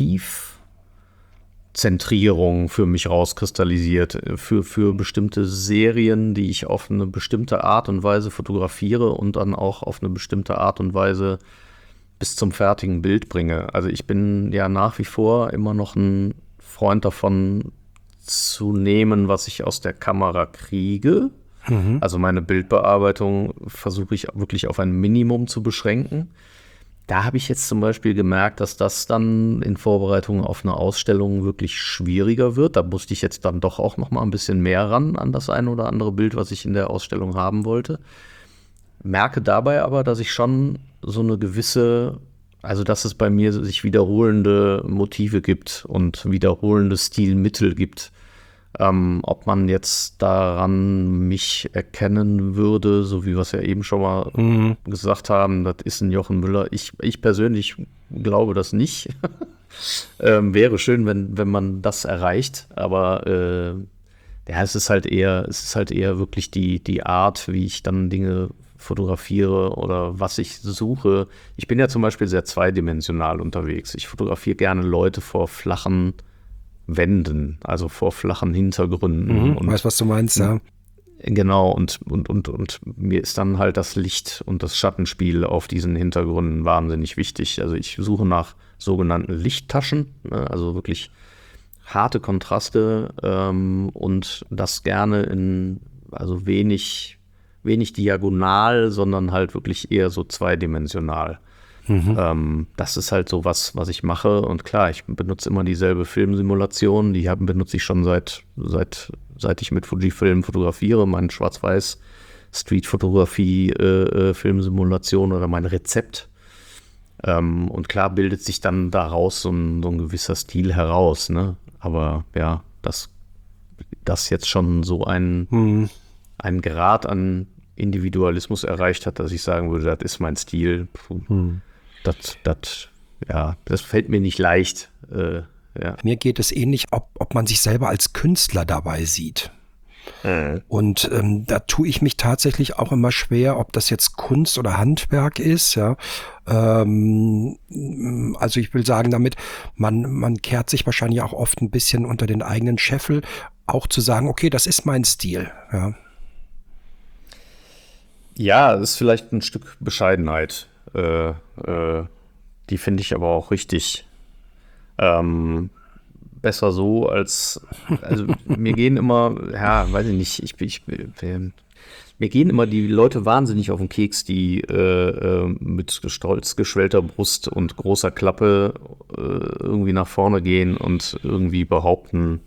A: Motivzentrierung für mich rauskristallisiert, für, für bestimmte Serien, die ich auf eine bestimmte Art und Weise fotografiere und dann auch auf eine bestimmte Art und Weise bis zum fertigen Bild bringe. Also ich bin ja nach wie vor immer noch ein Freund davon, zu nehmen, was ich aus der Kamera kriege. Mhm. Also meine Bildbearbeitung versuche ich wirklich auf ein Minimum zu beschränken. Da habe ich jetzt zum Beispiel gemerkt, dass das dann in Vorbereitung auf eine Ausstellung wirklich schwieriger wird. Da musste ich jetzt dann doch auch noch mal ein bisschen mehr ran an das ein oder andere Bild, was ich in der Ausstellung haben wollte. Merke dabei aber, dass ich schon so eine gewisse, also dass es bei mir sich wiederholende Motive gibt und wiederholende Stilmittel gibt. Ähm, ob man jetzt daran mich erkennen würde, so wie wir es ja eben schon mal mhm. gesagt haben, das ist ein Jochen Müller. Ich, ich persönlich glaube das nicht. ähm, wäre schön, wenn, wenn man das erreicht, aber äh, ja, es ist halt eher, es ist halt eher wirklich die, die Art, wie ich dann Dinge fotografiere oder was ich suche. Ich bin ja zum Beispiel sehr zweidimensional unterwegs. Ich fotografiere gerne Leute vor flachen Wänden, also vor flachen Hintergründen.
B: Mhm, und weiß, was du meinst, ja.
A: Genau, und, und, und, und mir ist dann halt das Licht und das Schattenspiel auf diesen Hintergründen wahnsinnig wichtig. Also ich suche nach sogenannten Lichttaschen, ne, also wirklich harte Kontraste ähm, und das gerne in, also wenig, wenig diagonal, sondern halt wirklich eher so zweidimensional. Mhm. Ähm, das ist halt so was, was ich mache. Und klar, ich benutze immer dieselbe Filmsimulation. Die haben, benutze ich schon seit, seit, seit ich mit Fujifilm fotografiere. Mein Schwarz-Weiß Street-Fotografie, äh, äh, Filmsimulation oder mein Rezept. Ähm, und klar bildet sich dann daraus so ein, so ein gewisser Stil heraus, ne? Aber ja, dass das jetzt schon so ein, mhm. einen Grad an Individualismus erreicht hat, dass ich sagen würde, das ist mein Stil. Puh, mhm. das, das, ja, das fällt mir nicht leicht. Äh, ja.
B: Mir geht es ähnlich, ob, ob man sich selber als Künstler dabei sieht. Und ähm, da tue ich mich tatsächlich auch immer schwer, ob das jetzt Kunst oder Handwerk ist. Ja, ähm, also ich will sagen damit, man man kehrt sich wahrscheinlich auch oft ein bisschen unter den eigenen Scheffel, auch zu sagen, okay, das ist mein Stil. Ja,
A: ja, das ist vielleicht ein Stück Bescheidenheit. Äh, äh, die finde ich aber auch richtig. Ähm, besser so als, also mir gehen immer, ja, weiß ich nicht, ich, ich, mir gehen immer die Leute wahnsinnig auf den Keks, die äh, mit stolz geschwellter Brust und großer Klappe äh, irgendwie nach vorne gehen und irgendwie behaupten,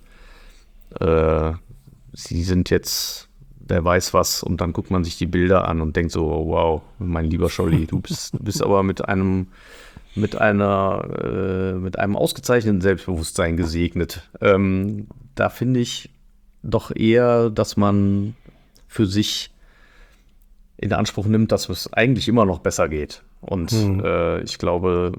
A: äh, sie sind jetzt, wer weiß was, und dann guckt man sich die Bilder an und denkt so, wow, mein lieber Scholli, du bist, du bist aber mit einem mit einer, äh, mit einem ausgezeichneten Selbstbewusstsein gesegnet. Ähm, da finde ich doch eher, dass man für sich in Anspruch nimmt, dass es eigentlich immer noch besser geht. Und mhm. äh, ich glaube,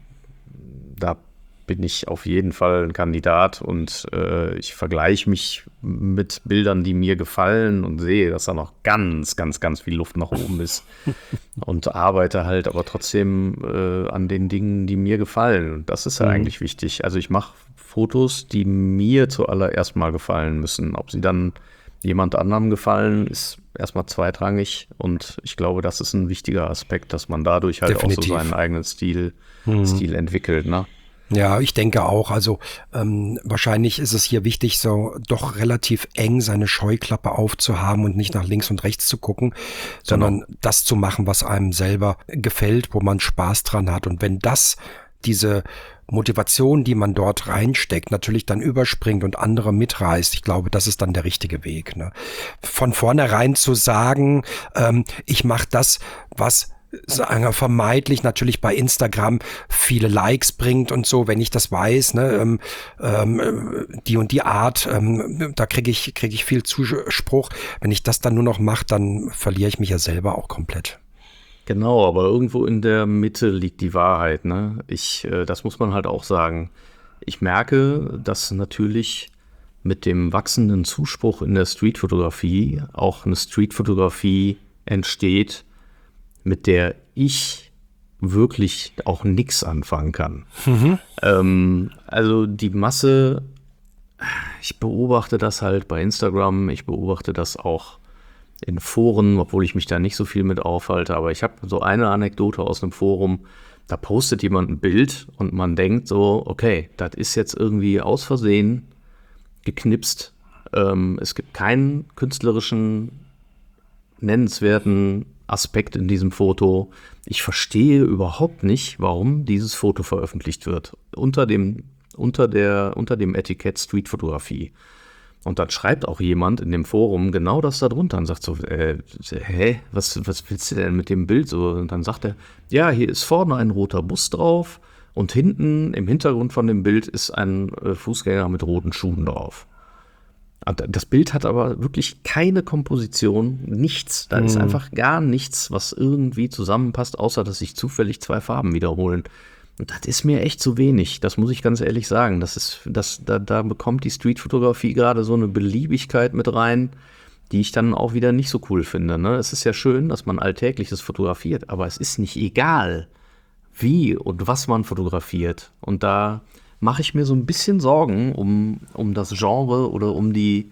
A: da bin ich auf jeden Fall ein Kandidat und äh, ich vergleiche mich mit Bildern, die mir gefallen und sehe, dass da noch ganz, ganz, ganz viel Luft nach oben ist und arbeite halt aber trotzdem äh, an den Dingen, die mir gefallen. Und das ist ja mhm. eigentlich wichtig. Also ich mache Fotos, die mir zuallererst mal gefallen müssen. Ob sie dann jemand anderem gefallen, ist erstmal zweitrangig und ich glaube, das ist ein wichtiger Aspekt, dass man dadurch halt Definitiv. auch so seinen eigenen Stil, mhm. Stil entwickelt, ne?
B: Ja, ich denke auch. Also ähm, wahrscheinlich ist es hier wichtig, so doch relativ eng seine Scheuklappe aufzuhaben und nicht nach links und rechts zu gucken, sondern genau. das zu machen, was einem selber gefällt, wo man Spaß dran hat. Und wenn das diese Motivation, die man dort reinsteckt, natürlich dann überspringt und andere mitreißt, ich glaube, das ist dann der richtige Weg. Ne? Von vornherein zu sagen, ähm, ich mache das, was sagen wir, vermeintlich natürlich bei Instagram viele Likes bringt und so, wenn ich das weiß, ne, ähm, ähm, die und die Art, ähm, da kriege ich kriege ich viel Zuspruch. Wenn ich das dann nur noch mache, dann verliere ich mich ja selber auch komplett.
A: Genau, aber irgendwo in der Mitte liegt die Wahrheit, ne? Ich, äh, das muss man halt auch sagen. Ich merke, dass natürlich mit dem wachsenden Zuspruch in der Streetfotografie auch eine Streetfotografie entsteht, mit der ich wirklich auch nichts anfangen kann. Mhm. Ähm, also die Masse, ich beobachte das halt bei Instagram, ich beobachte das auch in Foren, obwohl ich mich da nicht so viel mit aufhalte, aber ich habe so eine Anekdote aus einem Forum, da postet jemand ein Bild und man denkt so, okay, das ist jetzt irgendwie aus Versehen geknipst. Ähm, es gibt keinen künstlerischen, nennenswerten Aspekt in diesem Foto. Ich verstehe überhaupt nicht, warum dieses Foto veröffentlicht wird. Unter dem, unter der, unter dem Etikett Streetfotografie. Und dann schreibt auch jemand in dem Forum genau das da drunter und sagt so, äh, hä, was, was willst du denn mit dem Bild? So, und dann sagt er, ja, hier ist vorne ein roter Bus drauf und hinten im Hintergrund von dem Bild ist ein äh, Fußgänger mit roten Schuhen drauf. Das Bild hat aber wirklich keine Komposition, nichts. Da mhm. ist einfach gar nichts, was irgendwie zusammenpasst, außer dass sich zufällig zwei Farben wiederholen. Und das ist mir echt zu wenig, das muss ich ganz ehrlich sagen. Das ist, das, da, da bekommt die Streetfotografie gerade so eine Beliebigkeit mit rein, die ich dann auch wieder nicht so cool finde. Ne? Es ist ja schön, dass man Alltägliches fotografiert, aber es ist nicht egal, wie und was man fotografiert. Und da mache ich mir so ein bisschen Sorgen um, um das Genre oder um die,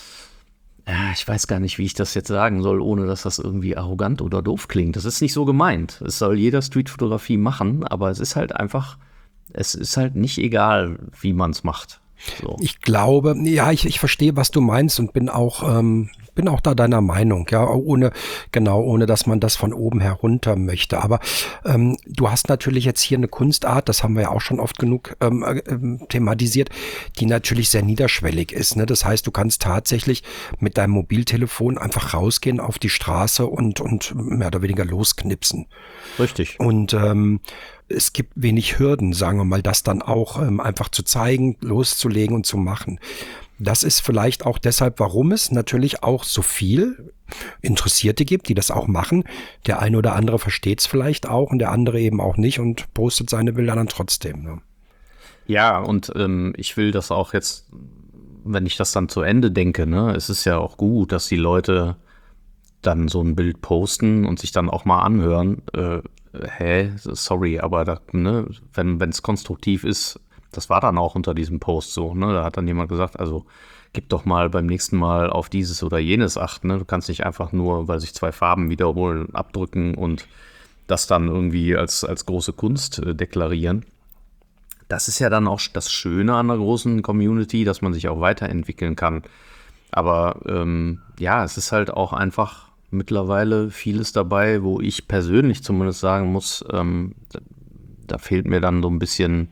A: ja, ich weiß gar nicht, wie ich das jetzt sagen soll, ohne dass das irgendwie arrogant oder doof klingt. Das ist nicht so gemeint. Es soll jeder Streetfotografie machen, aber es ist halt einfach, es ist halt nicht egal, wie man es macht. So.
B: Ich glaube, ja, ich, ich verstehe, was du meinst und bin auch, ähm, bin auch da deiner Meinung, ja, ohne, genau, ohne dass man das von oben herunter möchte. Aber ähm, du hast natürlich jetzt hier eine Kunstart, das haben wir ja auch schon oft genug ähm, äh, thematisiert, die natürlich sehr niederschwellig ist. Ne? Das heißt, du kannst tatsächlich mit deinem Mobiltelefon einfach rausgehen auf die Straße und, und mehr oder weniger losknipsen.
A: Richtig.
B: Und ähm, es gibt wenig Hürden, sagen wir mal, das dann auch ähm, einfach zu zeigen, loszulegen und zu machen. Das ist vielleicht auch deshalb, warum es natürlich auch so viel Interessierte gibt, die das auch machen. Der eine oder andere versteht es vielleicht auch und der andere eben auch nicht und postet seine Bilder dann trotzdem. Ne?
A: Ja, und ähm, ich will das auch jetzt, wenn ich das dann zu Ende denke, ne, es ist ja auch gut, dass die Leute dann so ein Bild posten und sich dann auch mal anhören, äh, hä, sorry, aber da, ne, wenn es konstruktiv ist, das war dann auch unter diesem Post so, ne, da hat dann jemand gesagt, also gib doch mal beim nächsten Mal auf dieses oder jenes acht, ne, du kannst nicht einfach nur, weil sich zwei Farben wiederholen, abdrücken und das dann irgendwie als, als große Kunst äh, deklarieren. Das ist ja dann auch das Schöne an einer großen Community, dass man sich auch weiterentwickeln kann. Aber ähm, ja, es ist halt auch einfach mittlerweile vieles dabei, wo ich persönlich zumindest sagen muss, ähm, da, da fehlt mir dann so ein bisschen,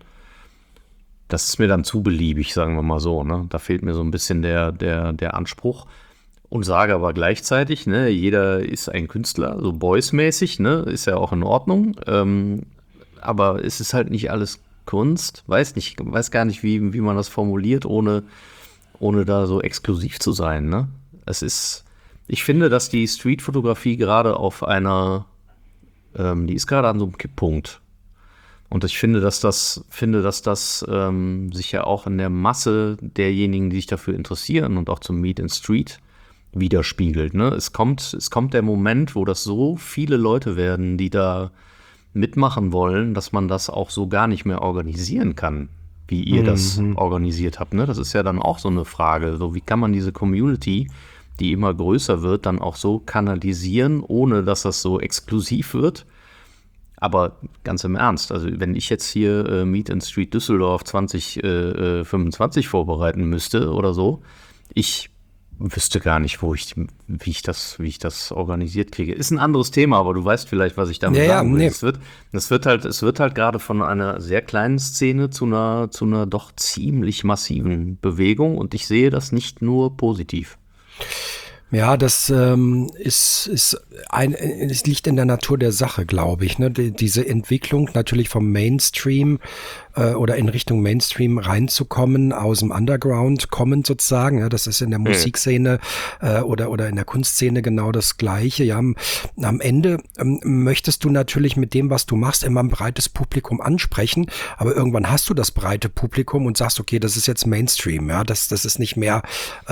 A: das ist mir dann zu beliebig, sagen wir mal so, ne? Da fehlt mir so ein bisschen der, der, der Anspruch und sage aber gleichzeitig, ne, jeder ist ein Künstler, so Boys-mäßig, ne, ist ja auch in Ordnung, ähm, aber es ist halt nicht alles Kunst, weiß nicht, weiß gar nicht, wie, wie man das formuliert, ohne, ohne da so exklusiv zu sein, ne? Es ist, ich finde, dass die Streetfotografie gerade auf einer, ähm, die ist gerade an so einem Kipppunkt. Und ich finde, dass das, finde, dass das ähm, sich ja auch in der Masse derjenigen, die sich dafür interessieren und auch zum Meet and Street widerspiegelt. Ne? Es kommt, es kommt der Moment, wo das so viele Leute werden, die da mitmachen wollen, dass man das auch so gar nicht mehr organisieren kann, wie ihr mhm. das organisiert habt. Ne? Das ist ja dann auch so eine Frage. So, wie kann man diese Community, die immer größer wird, dann auch so kanalisieren, ohne dass das so exklusiv wird? Aber ganz im Ernst, also wenn ich jetzt hier äh, Meet and Street Düsseldorf zwanzig fünfundzwanzig vorbereiten müsste oder so, ich wüsste gar nicht, wo ich, wie ich das, wie ich das organisiert kriege. Ist ein anderes Thema, aber du weißt vielleicht, was ich damit ja, sagen will. Ja, nee. Es wird, es wird halt, es wird halt gerade von einer sehr kleinen Szene zu einer, zu einer doch ziemlich massiven Bewegung und ich sehe das nicht nur positiv.
B: Ja, das ähm, ist, ist ein, es liegt in der Natur der Sache, glaube ich. Ne? Die, diese Entwicklung natürlich vom Mainstream äh, oder in Richtung Mainstream reinzukommen, aus dem Underground kommend sozusagen. Ja, das ist in der Musikszene äh, oder oder in der Kunstszene genau das Gleiche. Ja, am, am Ende ähm, möchtest du natürlich mit dem, was du machst, immer ein breites Publikum ansprechen, aber irgendwann hast du das breite Publikum und sagst, okay, das ist jetzt Mainstream. Ja, das das ist nicht mehr.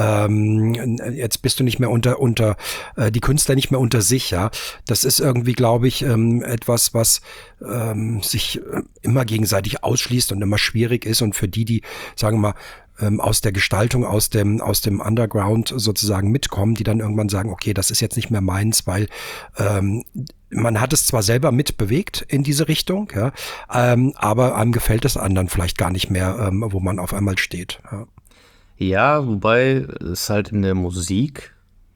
B: Ähm, jetzt bist du nicht mehr unter unter äh, die Künstler nicht mehr unter sich, ja. Das ist irgendwie, glaube ich, ähm, etwas, was ähm, sich äh, immer gegenseitig ausschließt und immer schwierig ist und für die, die, sagen wir mal, ähm, aus der Gestaltung, aus dem aus dem Underground sozusagen mitkommen, die dann irgendwann sagen, okay, das ist jetzt nicht mehr meins, weil ähm, man hat es zwar selber mitbewegt in diese Richtung, ja, ähm, aber einem gefällt es anderen vielleicht gar nicht mehr, ähm, wo man auf einmal steht. Ja,
A: ja, wobei es halt in der Musik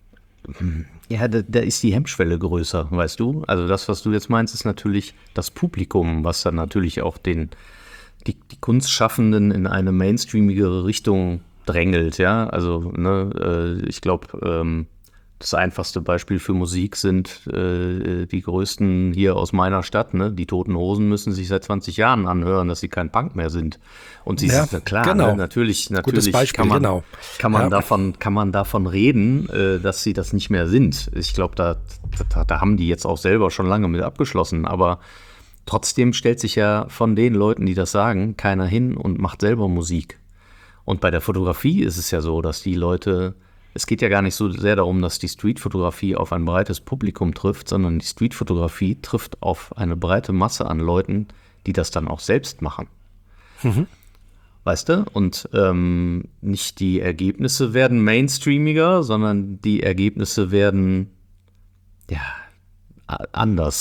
A: ja, da, da ist die Hemmschwelle größer, weißt du? Also das, was du jetzt meinst, ist natürlich das Publikum, was dann natürlich auch den, die, die Kunstschaffenden in eine mainstreamigere Richtung drängelt, ja? Also, ne, äh, ich glaube, ähm, das einfachste Beispiel für Musik sind äh, die größten hier aus meiner Stadt, ne? Die Toten Hosen müssen sich seit zwanzig Jahren anhören, dass sie kein Punk mehr sind. Und sie
B: ja,
A: sind klar,
B: genau.
A: ne? natürlich, natürlich
B: Gutes Beispiel,
A: kann man,
B: genau.
A: kann man
B: ja.
A: davon, kann man davon reden, äh, dass sie das nicht mehr sind. Ich glaube, da, da, da haben die jetzt auch selber schon lange mit abgeschlossen. Aber trotzdem stellt sich ja von den Leuten, die das sagen, keiner hin und macht selber Musik. Und bei der Fotografie ist es ja so, dass die Leute Es geht ja gar nicht so sehr darum, dass die Streetfotografie auf ein breites Publikum trifft, sondern die Streetfotografie trifft auf eine breite Masse an Leuten, die das dann auch selbst machen. Mhm. Weißt du? Und ähm, nicht die Ergebnisse werden mainstreamiger, sondern die Ergebnisse werden ja anders.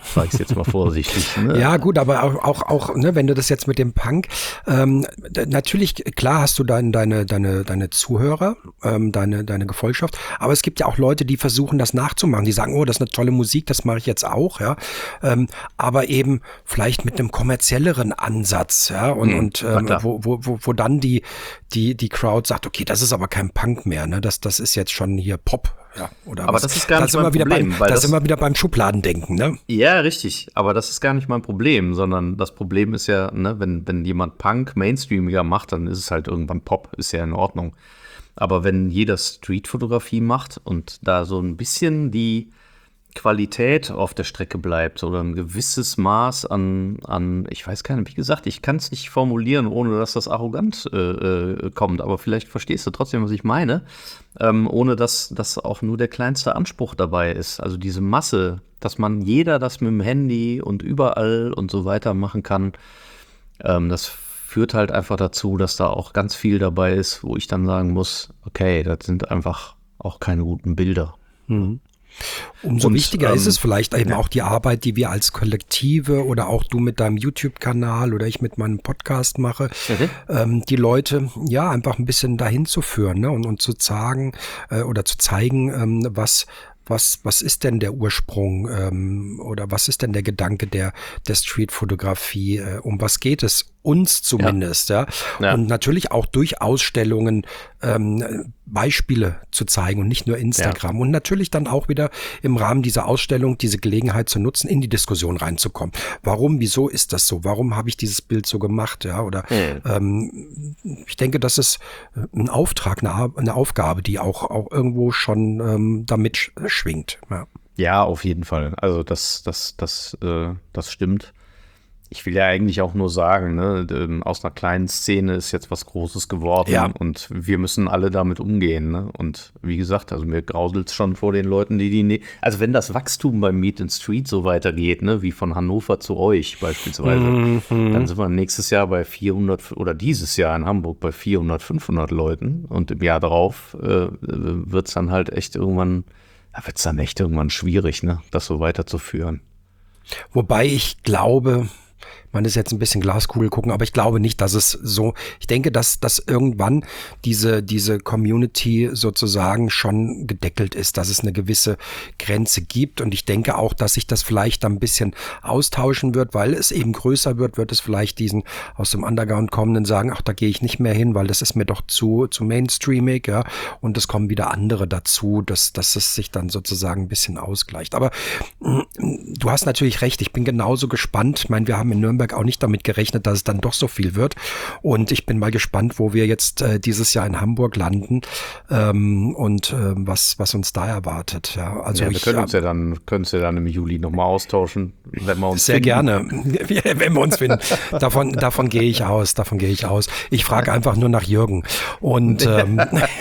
A: sage ich jetzt mal vorsichtig. Ne?
B: Ja gut, aber auch, auch, auch ne, wenn du das jetzt mit dem Punk, ähm, d- natürlich, klar hast du dein, deine, deine, deine Zuhörer, ähm, deine, deine Gefolgschaft, aber es gibt ja auch Leute, die versuchen, das nachzumachen, die sagen, oh, das ist eine tolle Musik, das mache ich jetzt auch, ja, ähm, aber eben vielleicht mit einem kommerzielleren Ansatz, ja, und,
A: Hm,
B: und
A: na
B: ähm,
A: klar.
B: wo, wo, wo, wo dann die, die, die Crowd sagt, okay, das ist aber kein Punk mehr, ne, das, das ist jetzt schon hier Pop. Ja, oder
A: Aber
B: was?
A: das ist gar
B: Da
A: nicht
B: sind
A: mein
B: wir wieder
A: Problem,
B: beim,
A: weil
B: da
A: das-
B: sind wir wieder beim Schubladendenken, ne?
A: Ja, richtig. Aber das ist gar nicht mein Problem, sondern das Problem ist ja, ne, wenn, wenn jemand Punk mainstreamiger macht, dann ist es halt irgendwann Pop, ist ja in Ordnung. Aber wenn jeder Streetfotografie macht und da so ein bisschen die Qualität auf der Strecke bleibt oder ein gewisses Maß an, an ich weiß gar nicht, wie gesagt, ich kann es nicht formulieren, ohne dass das arrogant äh, äh, kommt, aber vielleicht verstehst du trotzdem, was ich meine, ähm, ohne dass, dass auch nur der kleinste Anspruch dabei ist. Also diese Masse, dass man jeder das mit dem Handy und überall und so weiter machen kann, ähm, das führt halt einfach dazu, dass da auch ganz viel dabei ist, wo ich dann sagen muss, okay, das sind einfach auch keine guten Bilder.
B: Umso
A: Und,
B: wichtiger
A: ähm,
B: ist es vielleicht eben
A: ja.
B: auch die Arbeit, die wir als Kollektive oder auch du mit deinem YouTube-Kanal oder ich mit meinem Podcast mache,
A: Mhm.
B: ähm, die Leute ja einfach ein bisschen dahin zu führen, ne? und, und zu sagen äh, oder zu zeigen, ähm, was Was, was ist denn der Ursprung ähm, oder was ist denn der Gedanke der, der Streetfotografie? Äh, um was geht es uns zumindest? Ja.
A: Ja.
B: Und natürlich auch durch Ausstellungen ähm, Beispiele zu zeigen und nicht nur Instagram. Und natürlich dann auch wieder im Rahmen dieser Ausstellung diese Gelegenheit zu nutzen, in die Diskussion reinzukommen. Warum, wieso ist das so? Warum habe ich dieses Bild so gemacht? Ja, oder
A: Mhm.
B: ähm, ich denke, das ist ein Auftrag, eine, Ar- eine Aufgabe, die auch, auch irgendwo schon ähm, damit sch- schwingt. Ja.
A: Ja, auf jeden Fall. Also das, das, das, äh, das stimmt. Ich will ja eigentlich auch nur sagen, ne, ähm, aus einer kleinen Szene ist jetzt was Großes geworden
B: Ja.
A: und wir müssen alle damit umgehen. Ne? Und wie gesagt, also mir grauselt es schon vor den Leuten, die die, ne also wenn das Wachstum beim Meet and Street so weitergeht, ne, wie von Hannover zu euch beispielsweise, dann sind wir nächstes Jahr bei vierhundert oder dieses Jahr in Hamburg bei vierhundert, fünfhundert Leuten und im Jahr darauf äh, wird es dann halt echt irgendwann, da wird es dann echt irgendwann schwierig, ne, das so weiterzuführen.
B: Wobei ich glaube, man ist jetzt ein bisschen Glaskugel gucken, aber ich glaube nicht, dass es so, ich denke, dass, dass irgendwann diese, diese Community sozusagen schon gedeckelt ist, dass es eine gewisse Grenze gibt und ich denke auch, dass sich das vielleicht ein bisschen austauschen wird, weil es eben größer wird, wird es vielleicht diesen aus dem Underground kommenden sagen, ach, da gehe ich nicht mehr hin, weil das ist mir doch zu, zu mainstreamig, ja, und es kommen wieder andere dazu, dass, dass es sich dann sozusagen ein bisschen ausgleicht. Aber mh, du hast natürlich recht, ich bin genauso gespannt, ich meine, wir haben in Nürnberg auch nicht damit gerechnet, dass es dann doch so viel wird. Und ich bin mal gespannt, wo wir jetzt äh, dieses Jahr in Hamburg landen ähm, und äh, was, was uns da erwartet. Ja, also
A: Ja, wir
B: ich,
A: können uns
B: äh,
A: ja dann, können uns ja dann im Juli nochmal austauschen, wenn wir uns
B: sehr
A: finden.
B: gerne, wenn wir uns finden. Davon, davon gehe ich aus, davon gehe ich aus. Ich frage einfach nur nach Jürgen. Und ähm,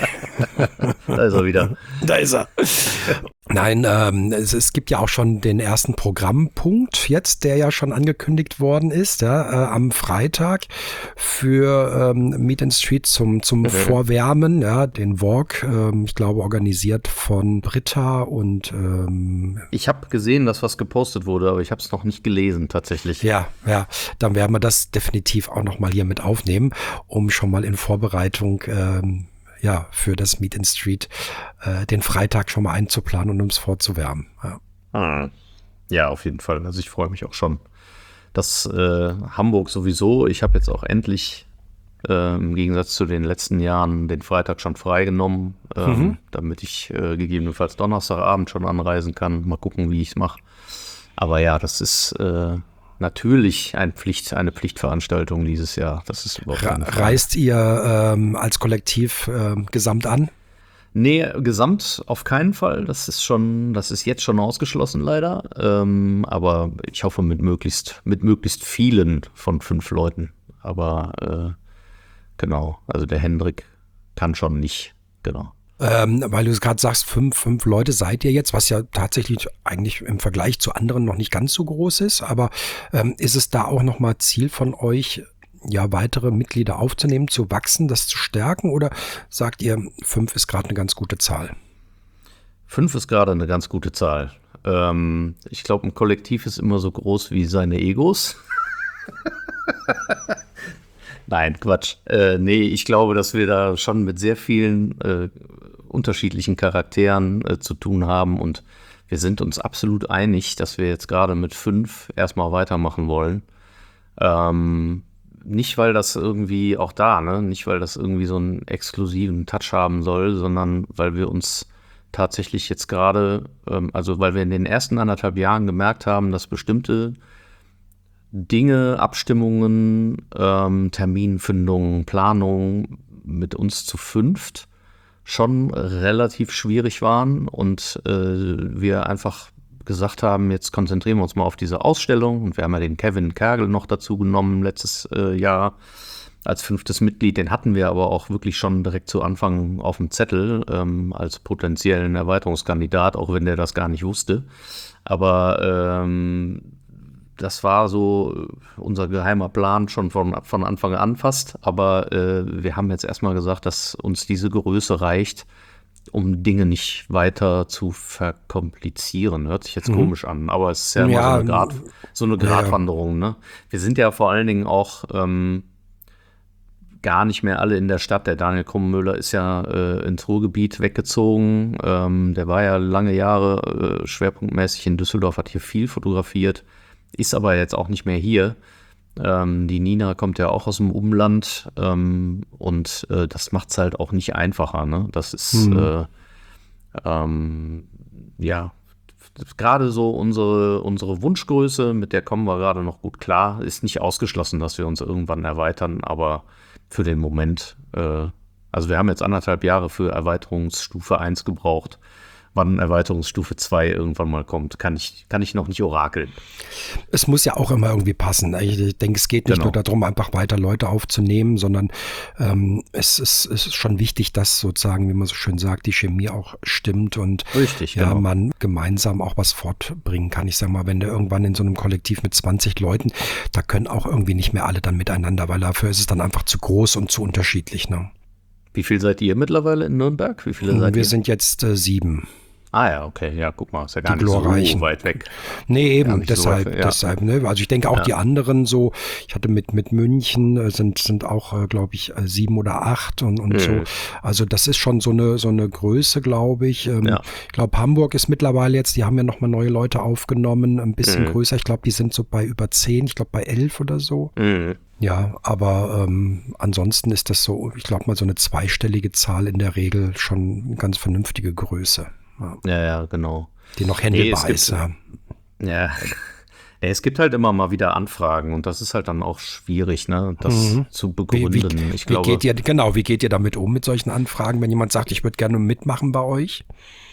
A: Da ist er wieder.
B: da ist er. Nein, ähm, es, es gibt ja auch schon den ersten Programmpunkt jetzt, der ja schon angekündigt worden ist, ja, äh, am Freitag für ähm, Meet and Street zum, zum Vorwärmen, ja, den Walk, ähm, ich glaube organisiert von Britta und ähm,
A: Ich habe gesehen, dass was gepostet wurde, aber ich habe es noch nicht gelesen tatsächlich.
B: ja, ja, dann werden wir das definitiv auch nochmal hier mit aufnehmen, um schon mal in Vorbereitung ähm, ja, für das Meet and Street äh, den Freitag schon mal einzuplanen und uns vorzuwärmen. Ja.
A: Ah. Ja, auf jeden Fall. Also ich freue mich auch schon. dass äh, Hamburg sowieso, ich habe jetzt auch endlich äh, im Gegensatz zu den letzten Jahren den Freitag schon freigenommen, ähm,
B: Mhm.
A: damit ich äh, gegebenenfalls Donnerstagabend schon anreisen kann. Mal gucken, wie ich es mache. Aber ja, das ist äh, natürlich ein Pflicht, eine Pflichtveranstaltung dieses Jahr. Das ist überhaupt
B: Re
A: keine Frage.
B: reist ihr ähm, als Kollektiv ähm, gesamt an?
A: Nee, gesamt auf keinen Fall. Das ist schon, das ist jetzt schon ausgeschlossen leider. Ähm, aber ich hoffe mit möglichst, mit möglichst vielen von fünf Leuten. Aber äh, genau, also der Hendrik kann schon nicht, genau.
B: Ähm, weil du es gerade sagst, fünf, fünf Leute seid ihr jetzt, was ja tatsächlich eigentlich im Vergleich zu anderen noch nicht ganz so groß ist. Aber ähm, ist es da auch nochmal Ziel von euch, ja, weitere Mitglieder aufzunehmen, zu wachsen, das zu stärken? Oder sagt ihr, fünf ist gerade eine ganz gute Zahl?
A: Fünf ist gerade eine ganz gute Zahl. Ähm, ich glaube, ein Kollektiv ist immer so groß wie seine Egos. Nein, Quatsch. Äh, nee, ich glaube, dass wir da schon mit sehr vielen äh, unterschiedlichen Charakteren äh, zu tun haben und wir sind uns absolut einig, dass wir jetzt gerade mit fünf erstmal weitermachen wollen. Ähm, nicht, weil das irgendwie auch da, ne, nicht, weil das irgendwie so einen exklusiven Touch haben soll, sondern weil wir uns tatsächlich jetzt gerade, ähm, also weil wir in den ersten anderthalb Jahren gemerkt haben, dass bestimmte Dinge, Abstimmungen, ähm, Terminfindungen, Planungen mit uns zu fünft schon relativ schwierig waren und äh, wir einfach gesagt haben, jetzt konzentrieren wir uns mal auf diese Ausstellung und wir haben ja den Kevin Kergel noch dazu genommen letztes äh, Jahr als fünftes Mitglied, den hatten wir aber auch wirklich schon direkt zu Anfang auf dem Zettel ähm, als potenziellen Erweiterungskandidat, auch wenn der das gar nicht wusste, aber ähm, das war so unser geheimer Plan schon von, von Anfang an fast, aber äh, wir haben jetzt erstmal gesagt, dass uns diese Größe reicht, um Dinge nicht weiter zu verkomplizieren. Hört sich jetzt mhm. komisch an, aber es ist ja immer ja, so eine, Grad, so eine Gratwanderung. Ne? Wir sind ja vor allen Dingen auch ähm, gar nicht mehr alle in der Stadt. Der Daniel Krummüller ist ja äh, ins Ruhrgebiet weggezogen. Ähm, der war ja lange Jahre äh, schwerpunktmäßig in Düsseldorf, hat hier viel fotografiert. Ist aber jetzt auch nicht mehr hier. Ähm, die Nina kommt ja auch aus dem Umland ähm, und äh, das macht es halt auch nicht einfacher. Ne? Das ist mhm. äh, ähm, ja gerade so unsere, unsere Wunschgröße, mit der kommen wir gerade noch gut klar. Ist nicht ausgeschlossen, dass wir uns irgendwann erweitern, aber für den Moment, äh, also wir haben jetzt anderthalb Jahre für Erweiterungsstufe eins gebraucht. Wann Erweiterungsstufe zwei irgendwann mal kommt, kann ich, kann ich noch nicht orakeln.
B: Es muss ja auch immer irgendwie passen. Ich denke, es geht nicht genau. nur darum, einfach weiter Leute aufzunehmen, sondern ähm, es, ist, es ist schon wichtig, dass sozusagen, wie man so schön sagt, die Chemie auch stimmt und
A: Richtig,
B: ja,
A: genau.
B: man gemeinsam auch was fortbringen kann. Ich sag mal, wenn du irgendwann in so einem Kollektiv mit zwanzig Leuten, da können auch irgendwie nicht mehr alle dann miteinander, weil dafür ist es dann einfach zu groß und zu unterschiedlich. Ne?
A: Wie viel seid ihr mittlerweile in Nürnberg? Wie viele seid
B: Wir
A: ihr?
B: sind jetzt äh, sieben.
A: Ah ja, okay, ja, guck mal, ist ja gar
B: die
A: nicht
B: glorreichen.
A: so weit weg.
B: Nee, eben, deshalb,
A: so weit, ja.
B: deshalb, ne? Also ich denke auch ja. die anderen so, ich hatte mit mit München, äh, sind sind auch, äh, glaube ich, äh, sieben oder acht und, und mhm. so. Also das ist schon so eine so eine Größe, glaube ich. Ähm, ja. Ich glaube, Hamburg ist mittlerweile jetzt, die haben ja nochmal neue Leute aufgenommen, ein bisschen mhm. größer. Ich glaube, die sind so bei über zehn, ich glaube bei elf oder so. Mhm. Ja, aber ähm, ansonsten ist das so, ich glaube mal so eine zweistellige Zahl in der Regel schon eine ganz vernünftige Größe.
A: Ja, ja, ja, genau.
B: Die noch händelbar nee, ist. Ja.
A: ja, es gibt halt immer mal wieder Anfragen und das ist halt dann auch schwierig, ne, das mhm. zu begründen.
B: Wie, wie, ich wie glaube, geht ihr, genau, wie geht ihr damit um mit solchen Anfragen, wenn jemand sagt, ich würde gerne mitmachen bei euch?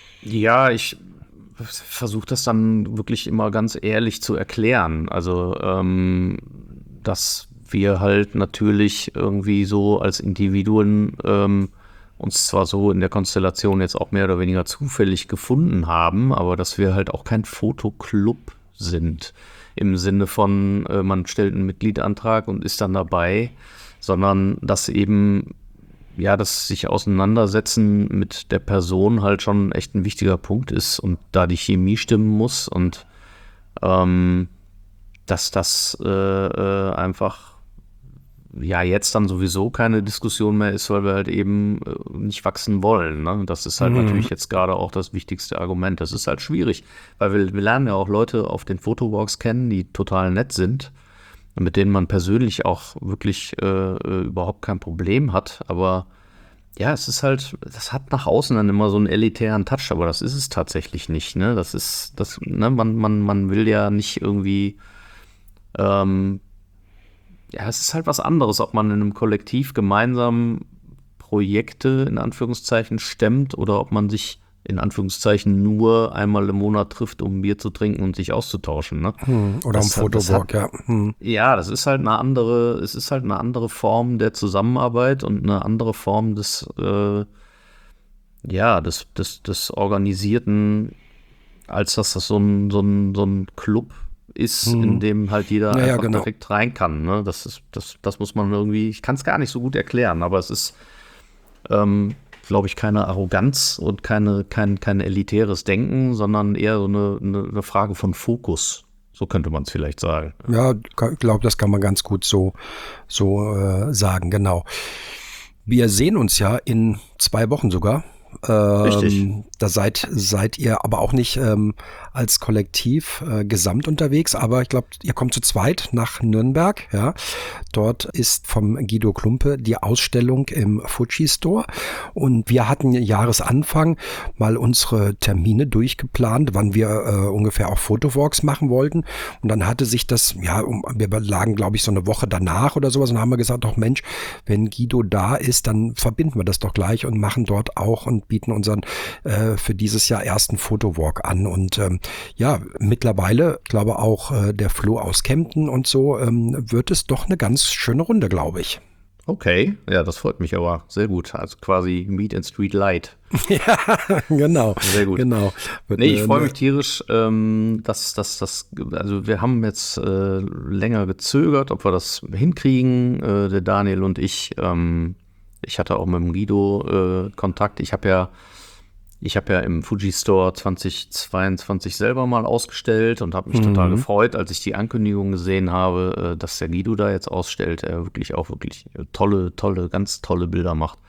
A: Ja, ich versuche das dann wirklich immer ganz ehrlich zu erklären. Also, ähm, dass wir halt natürlich irgendwie so als Individuen ähm, uns zwar so in der Konstellation jetzt auch mehr oder weniger zufällig gefunden haben, aber dass wir halt auch kein Fotoclub sind. Im Sinne von, äh, man stellt einen Mitgliedantrag und ist dann dabei, sondern dass eben, ja, das sich auseinandersetzen mit der Person halt schon echt ein wichtiger Punkt ist und da die Chemie stimmen muss und ähm, dass das äh, äh, einfach ja jetzt dann sowieso keine Diskussion mehr ist, weil wir halt eben äh, nicht wachsen wollen. Ne? Das ist halt mhm. natürlich jetzt gerade auch das wichtigste Argument. Das ist halt schwierig, weil wir, wir lernen ja auch Leute auf den Fotowalks kennen, die total nett sind, mit denen man persönlich auch wirklich äh, überhaupt kein Problem hat. Aber ja, es ist halt, das hat nach außen dann immer so einen elitären Touch, aber das ist es tatsächlich nicht. Ne? Das ist, das, ne, man, man, man will ja nicht irgendwie ähm, ja, es ist halt was anderes, ob man in einem Kollektiv gemeinsam Projekte in Anführungszeichen stemmt oder ob man sich in Anführungszeichen nur einmal im Monat trifft, um Bier zu trinken und sich auszutauschen. Ne?
B: Hm, oder am Fotowalk, ja. Hm.
A: Ja, das ist halt eine andere, es ist halt eine andere Form der Zusammenarbeit und eine andere Form des, äh, ja, des, des, des Organisierten, als dass das so ein, so ein, so ein Club ist, hm. in dem halt jeder
B: ja,
A: einfach
B: ja, genau.
A: direkt rein kann. Ne? Das ist, das, das muss man irgendwie, ich kann es gar nicht so gut erklären, aber es ist, ähm, glaube ich, keine Arroganz und keine, kein, kein elitäres Denken, sondern eher so eine, eine, eine Frage von Fokus. So könnte man es vielleicht sagen.
B: Ja, ich glaube, das kann man ganz gut so, so äh, sagen, genau. Wir sehen uns ja in zwei Wochen sogar.
A: Richtig.
B: Ähm, da seid, seid ihr aber auch nicht ähm, als Kollektiv äh, gesamt unterwegs, aber ich glaube, ihr kommt zu zweit nach Nürnberg. Ja, dort ist vom Guido Klumpe die Ausstellung im Fuji Store und wir hatten Jahresanfang mal unsere Termine durchgeplant, wann wir äh, ungefähr auch Fotowalks machen wollten und dann hatte sich das, ja, um, wir lagen glaube ich so eine Woche danach oder sowas und haben wir gesagt, doch Mensch, wenn Guido da ist, dann verbinden wir das doch gleich und machen dort auch und bieten unseren äh, für dieses Jahr ersten Fotowalk an. Und ähm, ja, mittlerweile, ich glaube auch äh, der Flo aus Kempten und so, ähm, wird es doch eine ganz schöne Runde, glaube ich.
A: Okay, ja, das freut mich aber sehr gut. Also quasi Meet and Street Light.
B: Ja, genau.
A: Sehr gut.
B: Genau.
A: Nee, ich freue mich tierisch, ähm, dass das, das, also wir haben jetzt äh, länger gezögert, ob wir das hinkriegen, äh, der Daniel und ich. Ähm, ich hatte auch mit dem Guido äh, Kontakt. Ich habe ja Ich habe ja im Fuji Store zwanzig zweiundzwanzig selber mal ausgestellt und habe mich mhm. total gefreut, als ich die Ankündigung gesehen habe, dass der Guido da jetzt ausstellt. Er wirklich auch wirklich tolle, tolle, ganz tolle Bilder macht.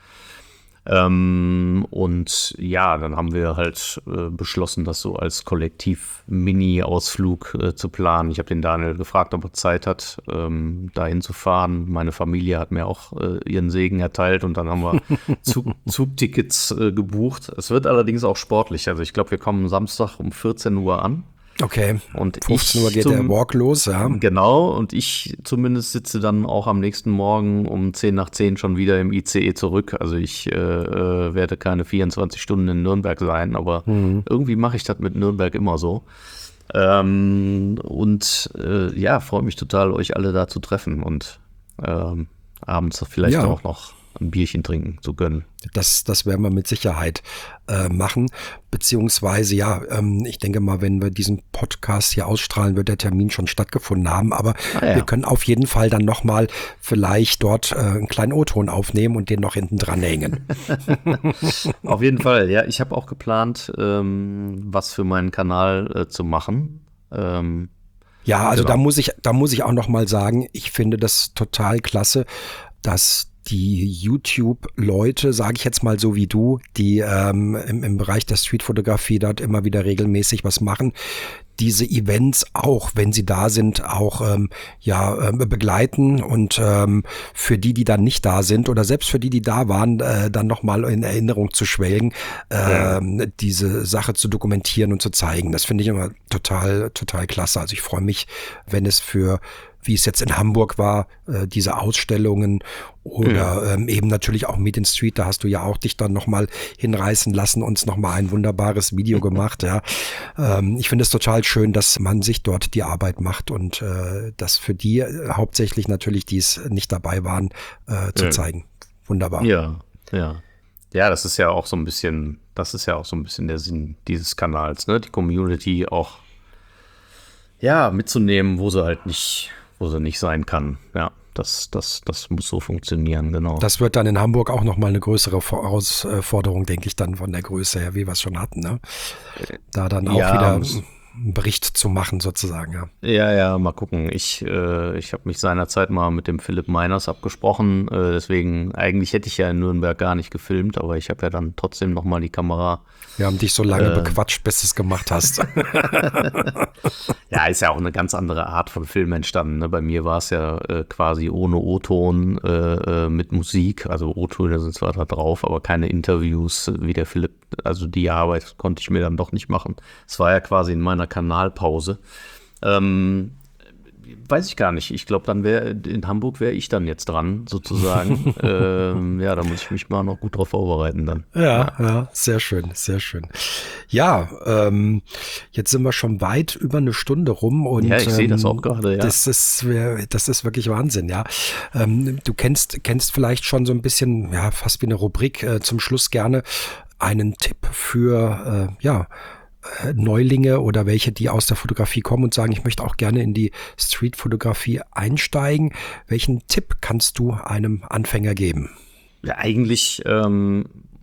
A: Ähm, und ja, dann haben wir halt äh, beschlossen, das so als Kollektiv-Mini-Ausflug äh, zu planen. Ich habe den Daniel gefragt, ob er Zeit hat, ähm, dahin zu fahren. Meine Familie hat mir auch äh, ihren Segen erteilt und dann haben wir Zug, Zugtickets äh, gebucht. Es wird allerdings auch sportlich. Also ich glaube, wir kommen Samstag um vierzehn Uhr an.
B: Okay,
A: und
B: fünfzehn Uhr geht
A: zum,
B: der Walk los, ja.
A: Genau, und ich zumindest sitze dann auch am nächsten Morgen um zehn nach zehn schon wieder im I C E zurück. Also ich äh, werde keine vierundzwanzig Stunden in Nürnberg sein, aber mhm. irgendwie mache ich das mit Nürnberg immer so. Ähm, und äh, ja, freue mich total, euch alle da zu treffen und ähm, abends vielleicht ja. auch noch ein Bierchen trinken zu gönnen.
B: Das, das werden wir mit Sicherheit äh, machen, beziehungsweise ja, ähm, ich denke mal, wenn wir diesen Podcast hier ausstrahlen, wird der Termin schon stattgefunden haben, aber ah, ja. wir können auf jeden Fall dann nochmal vielleicht dort äh, einen kleinen O-Ton aufnehmen und den noch hinten dran hängen.
A: Auf jeden Fall, ja, ich habe auch geplant, ähm, was für meinen Kanal äh, zu machen. Ähm,
B: ja, also
A: genau.
B: da muss ich, da muss ich auch nochmal sagen, ich finde das total klasse, dass die YouTube-Leute, sage ich jetzt mal so wie du, die ähm, im, im Bereich der Streetfotografie dort immer wieder regelmäßig was machen, diese Events auch, wenn sie da sind, auch ähm, ja äh, begleiten und ähm, für die, die dann nicht da sind oder selbst für die, die da waren, äh, dann nochmal in Erinnerung zu schwelgen, äh, ja. diese Sache zu dokumentieren und zu zeigen. Das finde ich immer total, total klasse. Also ich freue mich, wenn es für wie es jetzt in Hamburg war, äh, diese Ausstellungen oder ja. ähm, eben natürlich auch Meet in Street, da hast du ja auch dich dann nochmal hinreißen lassen, uns nochmal ein wunderbares Video gemacht, ja. Ähm, ich finde es total schön, dass man sich dort die Arbeit macht und äh, das für die äh, hauptsächlich natürlich, die es nicht dabei waren, äh, zu ja. zeigen. Wunderbar.
A: Ja, ja. Ja, das ist ja auch so ein bisschen, das ist ja auch so ein bisschen der Sinn dieses Kanals, ne? Die Community auch ja mitzunehmen, wo sie halt nicht wo sie nicht sein kann. Ja, das, das, das muss so funktionieren, genau.
B: Das wird dann in Hamburg auch nochmal eine größere Herausforderung, denke ich, dann von der Größe her, wie wir es schon hatten, ne? Da dann auch ja, wieder einen Bericht zu machen, sozusagen, ja.
A: Ja, ja, mal gucken. Ich, äh, ich habe mich seinerzeit mal mit dem Philipp Meiners abgesprochen, äh, deswegen, eigentlich hätte ich ja in Nürnberg gar nicht gefilmt, aber ich habe ja dann trotzdem nochmal die Kamera.
B: Wir haben dich so lange äh, bequatscht, bis du es gemacht hast.
A: Ja, ist ja auch eine ganz andere Art von Film entstanden. Ne? Bei mir war es ja äh, quasi ohne O-Ton äh, mit Musik. Also O-Töne sind zwar da drauf, aber keine Interviews wie der Philipp. Also die Arbeit konnte ich mir dann doch nicht machen. Es war ja quasi in meiner Kanalpause. Ähm, weiß ich gar nicht. Ich glaube, dann wäre in Hamburg wäre ich dann jetzt dran, sozusagen. ähm, ja, da muss ich mich mal noch gut drauf vorbereiten dann.
B: Ja, ja, ja, sehr schön, sehr schön. Ja, ähm, jetzt sind wir schon weit über eine Stunde rum und
A: ja, ich ähm, sehe das auch gerade. Ja.
B: Das ist, das ist wirklich Wahnsinn, ja. Ähm, du kennst, kennst vielleicht schon so ein bisschen, ja, fast wie eine Rubrik äh, zum Schluss gerne einen Tipp für, äh, ja. Neulinge oder welche, die aus der Fotografie kommen und sagen, ich möchte auch gerne in die Streetfotografie einsteigen. Welchen Tipp kannst du einem Anfänger geben?
A: Ja, eigentlich ähm,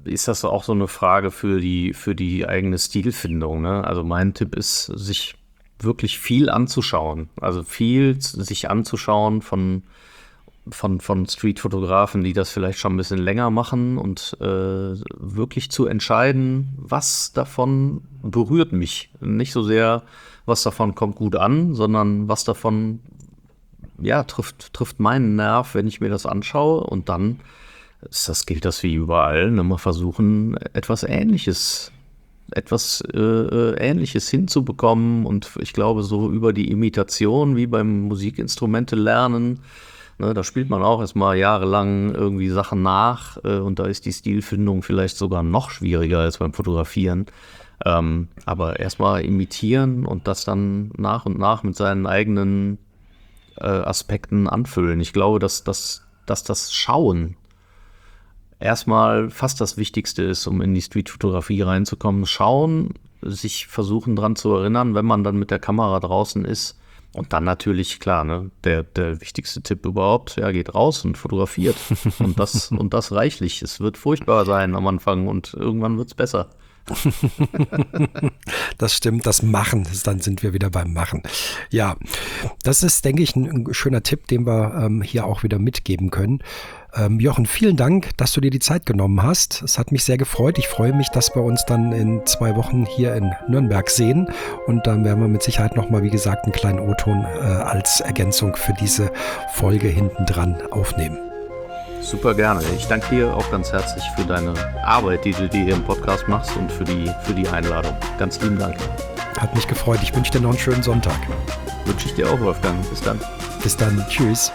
A: ist das auch so eine Frage für die, für die eigene Stilfindung, ne? Also mein Tipp ist, sich wirklich viel anzuschauen. Also viel sich anzuschauen von, von, von Streetfotografen, die das vielleicht schon ein bisschen länger machen und äh, wirklich zu entscheiden, was davon berührt mich. Nicht so sehr, was davon kommt gut an, sondern was davon ja, trifft, trifft meinen Nerv, wenn ich mir das anschaue. Und dann ist das, gilt das wie überall, ne? Mal versuchen, etwas Ähnliches, etwas äh, Ähnliches hinzubekommen. Und ich glaube, so über die Imitation, wie beim Musikinstrumente lernen, ne, da spielt man auch erstmal jahrelang irgendwie Sachen nach. Äh, und da ist die Stilfindung vielleicht sogar noch schwieriger als beim Fotografieren. Ähm, aber erstmal imitieren und das dann nach und nach mit seinen eigenen Aspekten anfüllen. Ich glaube, dass, dass, dass das Schauen erstmal fast das Wichtigste ist, um in die Streetfotografie reinzukommen. Schauen, sich versuchen dran zu erinnern, wenn man dann mit der Kamera draußen ist. Und dann natürlich, klar, ne, der, der wichtigste Tipp überhaupt, ja, geht raus und fotografiert. Und das, und das reichlich. Es wird furchtbar sein am Anfang und irgendwann wird es besser.
B: Das stimmt, das Machen, dann sind wir wieder beim Machen. Ja, das ist, denke ich, ein schöner Tipp, den wir ähm, hier auch wieder mitgeben können. Ähm, Jochen, vielen Dank, dass du dir die Zeit genommen hast. Es hat mich sehr gefreut. Ich freue mich, dass wir uns dann in zwei Wochen hier in Nürnberg sehen. Und dann werden wir mit Sicherheit nochmal, wie gesagt, einen kleinen O-Ton äh, als Ergänzung für diese Folge hinten dran aufnehmen.
A: Super gerne. Ich danke dir auch ganz herzlich für deine Arbeit, die du dir hier im Podcast machst und für die, für die Einladung. Ganz lieben Dank.
B: Hat mich gefreut. Ich wünsche dir noch einen schönen Sonntag.
A: Wünsche ich dir auch, Wolfgang. Bis dann.
B: Bis dann. Tschüss.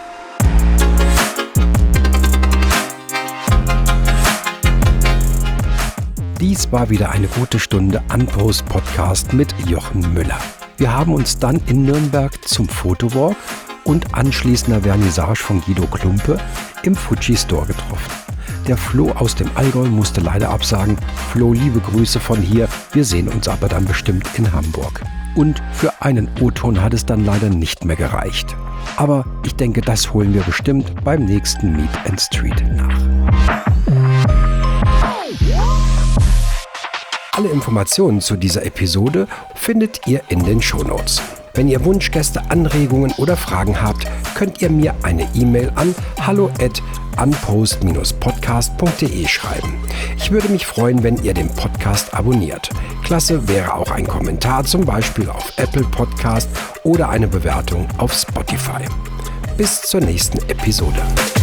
B: Dies war wieder eine gute Stunde Unpost-Podcast mit Jochen Müller. Wir haben uns dann in Nürnberg zum Fotowalk und anschließender Vernissage von Guido Klumpe im Fuji Store getroffen. Der Flo aus dem Allgäu musste leider absagen. Flo, liebe Grüße von hier. Wir sehen uns aber dann bestimmt in Hamburg. Und für einen O-Ton hat es dann leider nicht mehr gereicht. Aber ich denke, das holen wir bestimmt beim nächsten Meet and Street nach. Alle Informationen zu dieser Episode findet ihr in den Shownotes. Wenn ihr Wunschgäste, Anregungen oder Fragen habt, könnt ihr mir eine E-Mail an hallo at unpost dash podcast punkt de schreiben. Ich würde mich freuen, wenn ihr den Podcast abonniert. Klasse wäre auch ein Kommentar, zum Beispiel auf Apple Podcast oder eine Bewertung auf Spotify. Bis zur nächsten Episode.